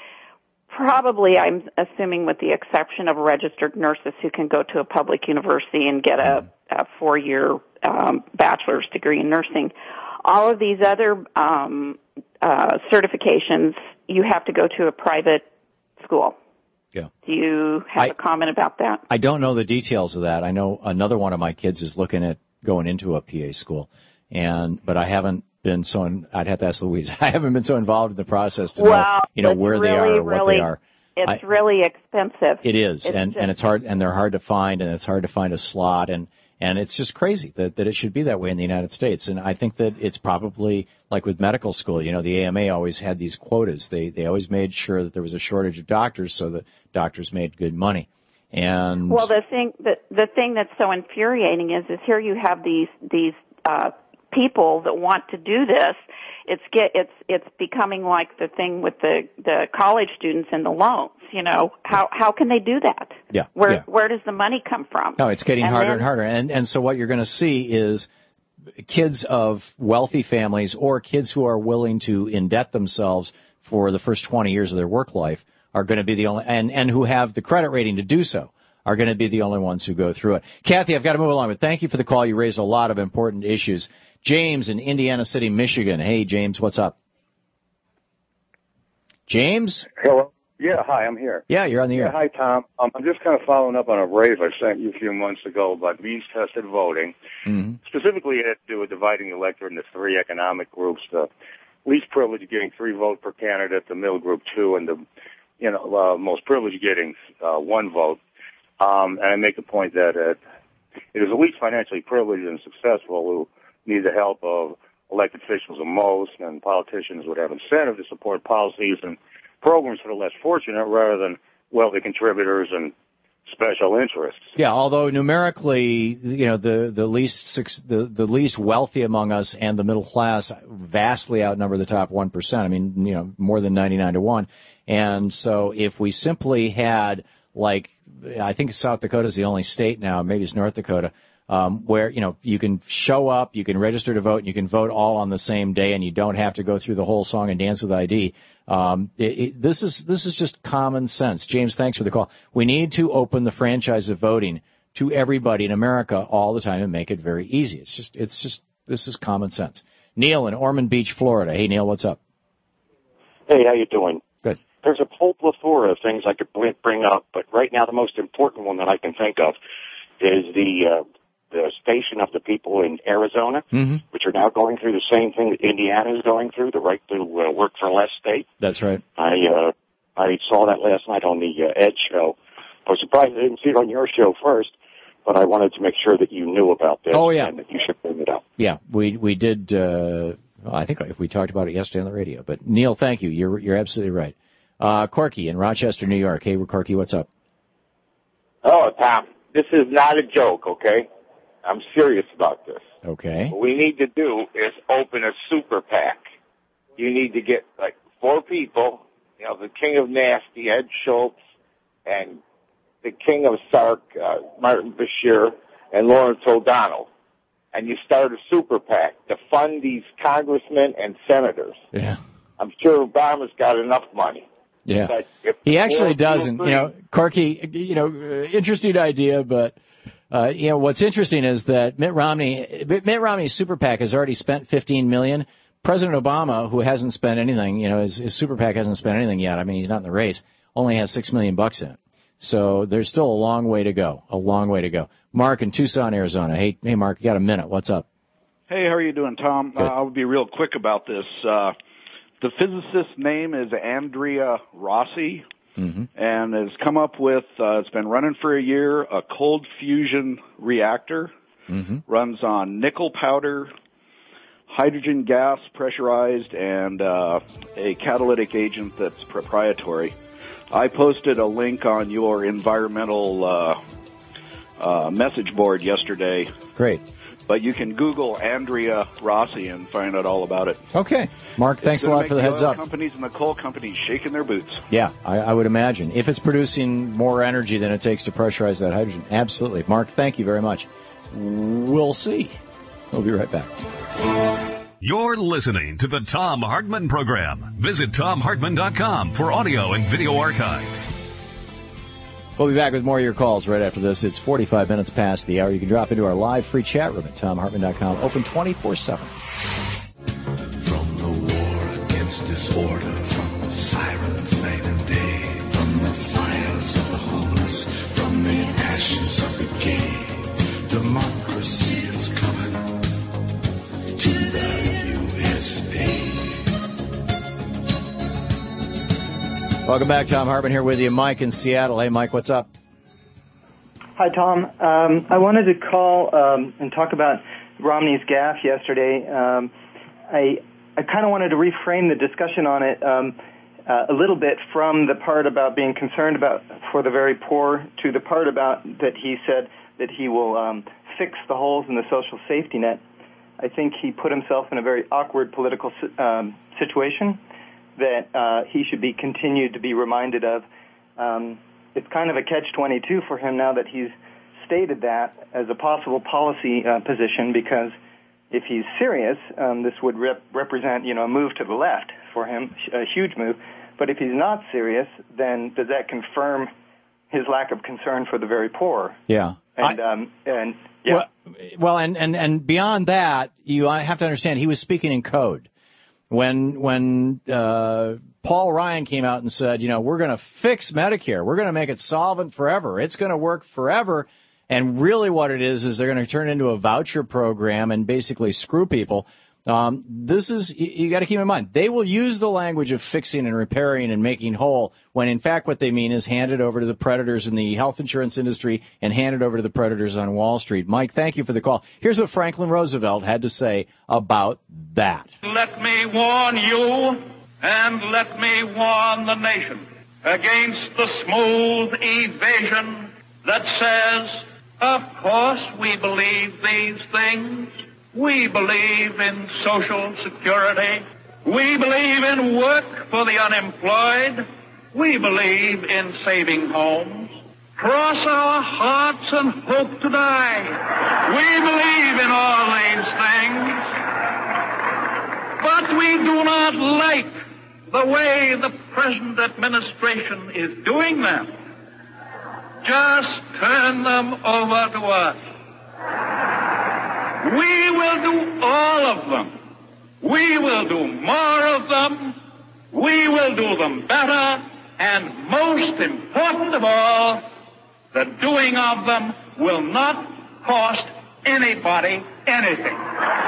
probably I'm assuming with the exception of registered nurses who can go to a public university and get a, a four-year um, bachelor's degree in nursing, all of these other um, uh, certifications, you have to go to a private school. Yeah. Do you have I, a comment about that? I don't know the details of that. I know another one of my kids is looking at going into a P A school, and but I haven't been so. In, I'd have to ask Louise. I haven't been so involved in the process to well, know, you know, where really, they are, or what really, they are. It's I, really expensive. It is, it's and just, and it's hard, and they're hard to find, and it's hard to find a slot, and. And it's just crazy that, that it should be that way in the United States. And I think that it's probably like with medical school. You know, the A M A always had these quotas. They they always made sure that there was a shortage of doctors so that doctors made good money. And well, the thing the the thing that's so infuriating is is here you have these these uh, people that want to do this. It's get it's it's becoming like the thing with the the college students and the loans. You know, how how can they do that? Yeah. Where yeah. where does the money come from? No, it's getting and harder then, and harder. And and so what you're going to see is kids of wealthy families or kids who are willing to indebt themselves for the first twenty years of their work life are going to be the only and and who have the credit rating to do so are going to be the only ones who go through it. Kathy, I've got to move along, but thank you for the call. You raised a lot of important issues. James in Indiana City, Michigan. Hey, James, what's up? James? Hello. Yeah, hi, I'm here. Yeah, you're on the air. Yeah, hi, Tom. Um, I'm just kind of following up on a raise I sent you a few months ago about means-tested voting. Mm-hmm. Specifically, it had to do with dividing the electorate into three economic groups: the least privileged getting three votes per candidate, the middle group two, and the you know uh, most privileged getting uh, one vote. Um, and I make the point that uh, it is the least financially privileged and successful who need the help of elected officials the most, and politicians would have incentive to support policies and programs for the less fortunate rather than wealthy contributors and special interests. Yeah, although numerically, you know, the the least the the least wealthy among us and the middle class vastly outnumber the top one percent. I mean, you know, more than ninety-nine to one. And so if we simply had like I think South Dakota is the only state now, maybe it's North Dakota, um, where, you know, you can show up, you can register to vote, and you can vote all on the same day, and you don't have to go through the whole song and dance with I D. Um, it, it, this is this is just common sense. James, thanks for the call. We need to open the franchise of voting to everybody in America all the time and make it very easy. It's just, it's just, this is common sense. Neil in Ormond Beach, Florida. Hey, Neil, what's up? Hey, how you doing? Good. There's a whole plethora of things I could bring up, but right now the most important one that I can think of is the uh, the station of the people in Arizona, mm-hmm. which are now going through the same thing that Indiana is going through, the right to uh, work for less state. That's right. I uh, I saw that last night on the uh, Ed show. I was surprised I didn't see it on your show first, but I wanted to make sure that you knew about this. Oh, yeah. And that you should bring it up. Yeah, we we did. Uh, well, I think we talked about it yesterday on the radio. But Neil, thank you. You're you're absolutely right. Uh, Corky in Rochester, New York. Hey, Corky, what's up? Oh, Tom, this is not a joke, okay? I'm serious about this. Okay. What we need to do is open a super PAC. You need to get like four people, you know, the King of Nasty, Ed Schultz, and the King of Sark, uh, Martin Bashir, and Lawrence O'Donnell. And you start a super PAC to fund these congressmen and senators. Yeah. I'm sure Obama's got enough money. Yeah. But if He actually more doesn't. people You know, Corky, you know, uh, interesting idea, but, uh, you know, what's interesting is that Mitt Romney, Mitt Romney's super PAC has already spent fifteen million dollars. President Obama, who hasn't spent anything, you know, his, his super PAC hasn't spent anything yet. I mean, he's not in the race, only has six million bucks in it. So there's still a long way to go, a long way to go. Mark in Tucson, Arizona. Hey, hey, Mark, you got a minute. What's up? Hey, how are you doing, Tom? Uh, I'll be real quick about this. Uh, the physicist's name is Andrea Rossi, mm-hmm. and has come up with, uh, it's been running for a year, a cold fusion reactor. Mm-hmm. Runs on nickel powder, hydrogen gas pressurized, and uh, a catalytic agent that's proprietary. I posted a link on your environmental uh, uh, message board yesterday. Great. But you can Google Andrea Rossi and find out all about it. Okay. Mark, thanks a lot for the heads up. Companies and the coal companies shaking their boots. Yeah, I, I would imagine. If it's producing more energy than it takes to pressurize that hydrogen. Absolutely. Mark, thank you very much. We'll see. We'll be right back. You're listening to the Thom Hartmann Program. Visit Thom Hartmann dot com for audio and video archives. We'll be back with more of your calls right after this. It's forty-five minutes past the hour. You can drop into our live free chat room at Thom Hartmann dot com. Open twenty-four seven. From the war against disorder, from the sirens night and day, from the fires of the homeless, from the ashes of the gay, democracy is coming to the U S A. Welcome back. Thom Hartmann here with you. Mike in Seattle. Hey, Mike, what's up? Hi, Tom. Um, I wanted to call um, and talk about Romney's gaffe yesterday. Um, I I kind of wanted to reframe the discussion on it um, uh, a little bit from the part about being concerned about for the very poor to the part about that he said that he will um, fix the holes in the social safety net. I think he put himself in a very awkward political um, situation that uh, he should be continued to be reminded of. Um, it's kind of a catch twenty-two for him now that he's stated that as a possible policy uh, position, because if he's serious, um, this would rep- represent, you know, a move to the left for him, a huge move. But if he's not serious, then does that confirm his lack of concern for the very poor? Yeah. And, I, um, and, yeah. Well, well and, and, and beyond that, you have to understand he was speaking in code. When when uh, Paul Ryan came out and said, you know, we're going to fix Medicare, we're going to make it solvent forever, it's going to work forever, and really what it is is they're going to turn it into a voucher program and basically screw people. Um, this is, you, you got to keep in mind, they will use the language of fixing and repairing and making whole when in fact what they mean is hand it over to the predators in the health insurance industry and hand it over to the predators on Wall Street. Mike, thank you for the call. Here's what Franklin Roosevelt had to say about that. Let me warn you and let me warn the nation against the smooth evasion that says, of course we believe these things. We believe in Social Security. We believe in work for the unemployed. We believe in saving homes. cross our hearts and hope to die. We believe in all these things, but we do not like the way the present administration is doing them. Just turn them over to us. We will do all of them. We will do more of them. We will do them better. And most important of all, the doing of them will not cost anybody anything.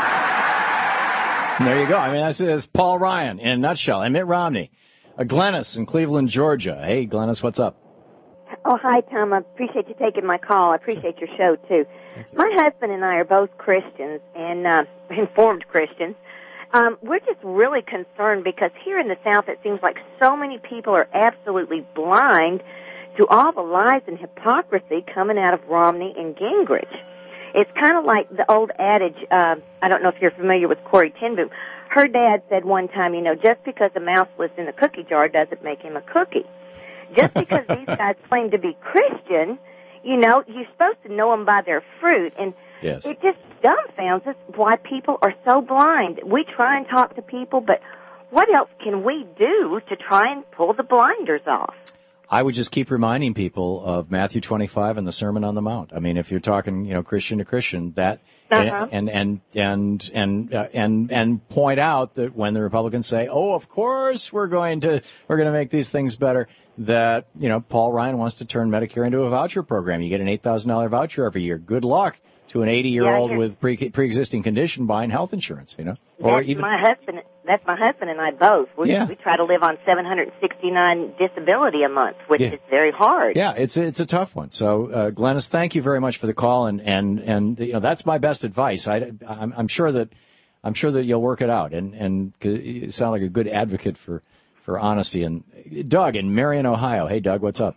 There you go. I mean, that's, that's Paul Ryan in a nutshell. And Mitt Romney. Uh, Glennis in Cleveland, Georgia. Hey, Glennis, what's up? Oh, hi, Tom. I appreciate you taking my call. I appreciate your show, too. My husband and I are both Christians and uh, informed Christians. Um, we're just really concerned because here in the South it seems like so many people are absolutely blind to all the lies and hypocrisy coming out of Romney and Gingrich. It's kind of like the old adage, uh, I don't know if you're familiar with Corrie ten Boom. Her dad said one time, you know, just because a mouse lives in a cookie jar doesn't make him a cookie. Just because these guys claim to be Christian, you know, you're supposed to know them by their fruit. And yes. It just dumbfounds us why people are so blind. We try and talk to people, but what else can we do to try and pull the blinders off? I would just keep reminding people of Matthew twenty-five and the Sermon on the Mount. I mean, if you're talking, you know, Christian to Christian, that uh-huh. and and and and uh, and and point out that when the Republicans say, "Oh, of course we're going to we're going to make these things better," that you know, Paul Ryan wants to turn Medicare into a voucher program. You get an eight thousand dollar voucher every year. Good luck to an eighty-year-old yeah, with pre pre-existing condition buying health insurance. You know, or that's even my husband. That's my husband and I both. We, yeah. we try to live on seven hundred sixty-nine disability a month, which yeah. is very hard. Yeah, it's a, it's a tough one. So, uh, Glennis, thank you very much for the call, and and and you know that's my best advice. I I'm, I'm sure that I'm sure that you'll work it out, and and you sound like a good advocate for for honesty. And Doug in Marion, Ohio. Hey, Doug, what's up?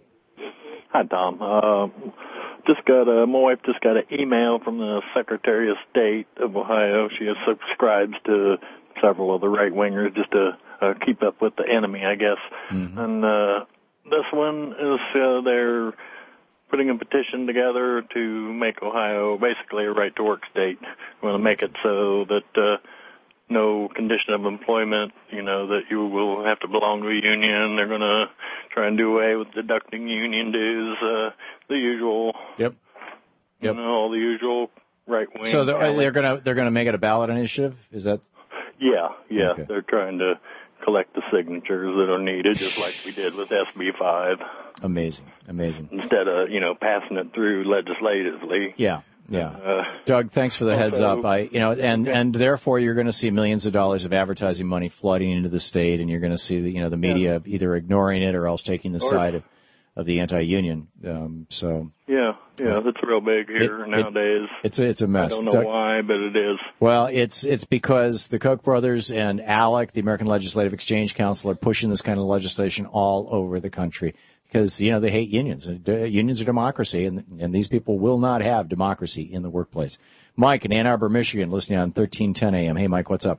Hi, Tom. Uh, just got a, my wife just got an email from the Secretary of State of Ohio. She subscribes to several of the right-wingers just to uh, keep up with the enemy, I guess. Mm-hmm. And uh, this one is uh, they're putting a petition together to make Ohio basically a right-to-work state. We want to make it so that uh, no condition of employment, you know, that you will have to belong to a union. They're going to try and do away with deducting union dues, uh, the usual. Yep. Yep. You know, all the usual right-wing. So they're, they're going to they're going to make it a ballot initiative? Is that? Yeah, yeah. Okay. They're trying to collect the signatures that are needed, just like we did with S B five. Amazing, amazing. Instead of, you know, passing it through legislatively. Yeah, yeah. Uh, Doug, thanks for the heads also, up. I, you know, and and therefore you're going to see millions of dollars of advertising money flooding into the state, and you're going to see the, you know, the media yeah. either ignoring it or else taking the or, side of, of the anti-union. Um, so. Yeah, yeah, that's real big here it, nowadays. It, it's a, it's a mess. I don't know Doug, why, but it is. Well, it's it's because the Koch brothers and ALEC, the American Legislative Exchange Council, are pushing this kind of legislation all over the country because, you know, they hate unions. Unions are democracy, and, and these people will not have democracy in the workplace. Mike in Ann Arbor, Michigan, listening on thirteen ten a.m. Hey, Mike, what's up?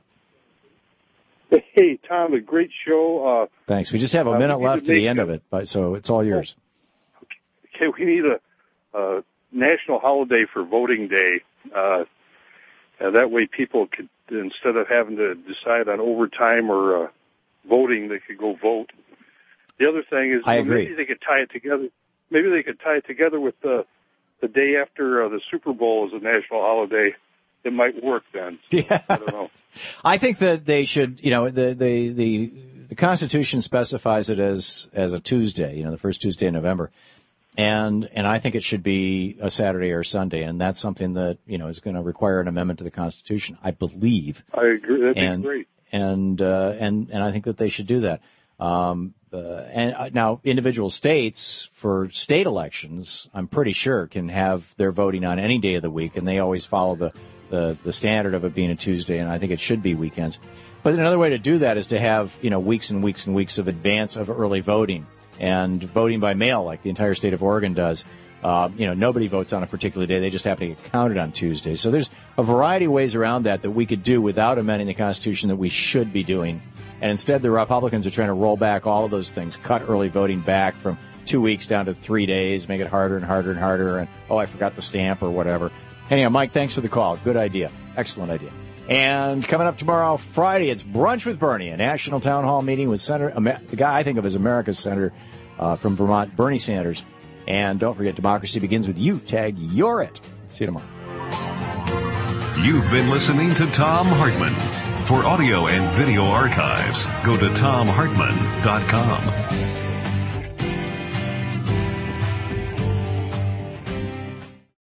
Hey, Tom, a great show. Uh, Thanks. We just have a minute uh, left to the end of it, but so it's all yours. Okay, we need a uh, national holiday for voting day. Uh, and that way people could, instead of having to decide on overtime or uh, voting, they could go vote. The other thing is I well, agree. maybe they could tie it together. Maybe they could tie it together with the the day after uh, the Super Bowl is a national holiday. It might work then. Yeah. I don't know. I think that they should, you know, the the the, the Constitution specifies it as as a Tuesday, you know, the first Tuesday in November. And and I think it should be a Saturday or Sunday, and that's something that, you know, is going to require an amendment to the Constitution, I believe. I agree. That'd and, be great. And uh, and and I think that they should do that. Um, uh, and uh, now, individual states for state elections, I'm pretty sure, can have their voting on any day of the week, and they always follow the the, the standard of it being a Tuesday, and I think it should be weekends. But another way to do that is to have, you know, weeks and weeks and weeks of advance of early voting. And voting by mail, like the entire state of Oregon does, uh, you know, nobody votes on a particular day. They just happen to get counted on Tuesday. So there's a variety of ways around that that we could do without amending the Constitution that we should be doing. And instead, the Republicans are trying to roll back all of those things, cut early voting back from, two weeks down to three days, make it harder and harder and harder, and, oh, I forgot the stamp or whatever. Anyhow, Mike, thanks for the call. Good idea. Excellent idea. And coming up tomorrow, Friday, it's Brunch with Bernie, a national town hall meeting with Senator, the guy I think of as America's senator uh, from Vermont, Bernie Sanders. And don't forget, democracy begins with you. Tag You're It. See you tomorrow. You've been listening to Thom Hartmann. For audio and video archives, go to thom hartmann dot com.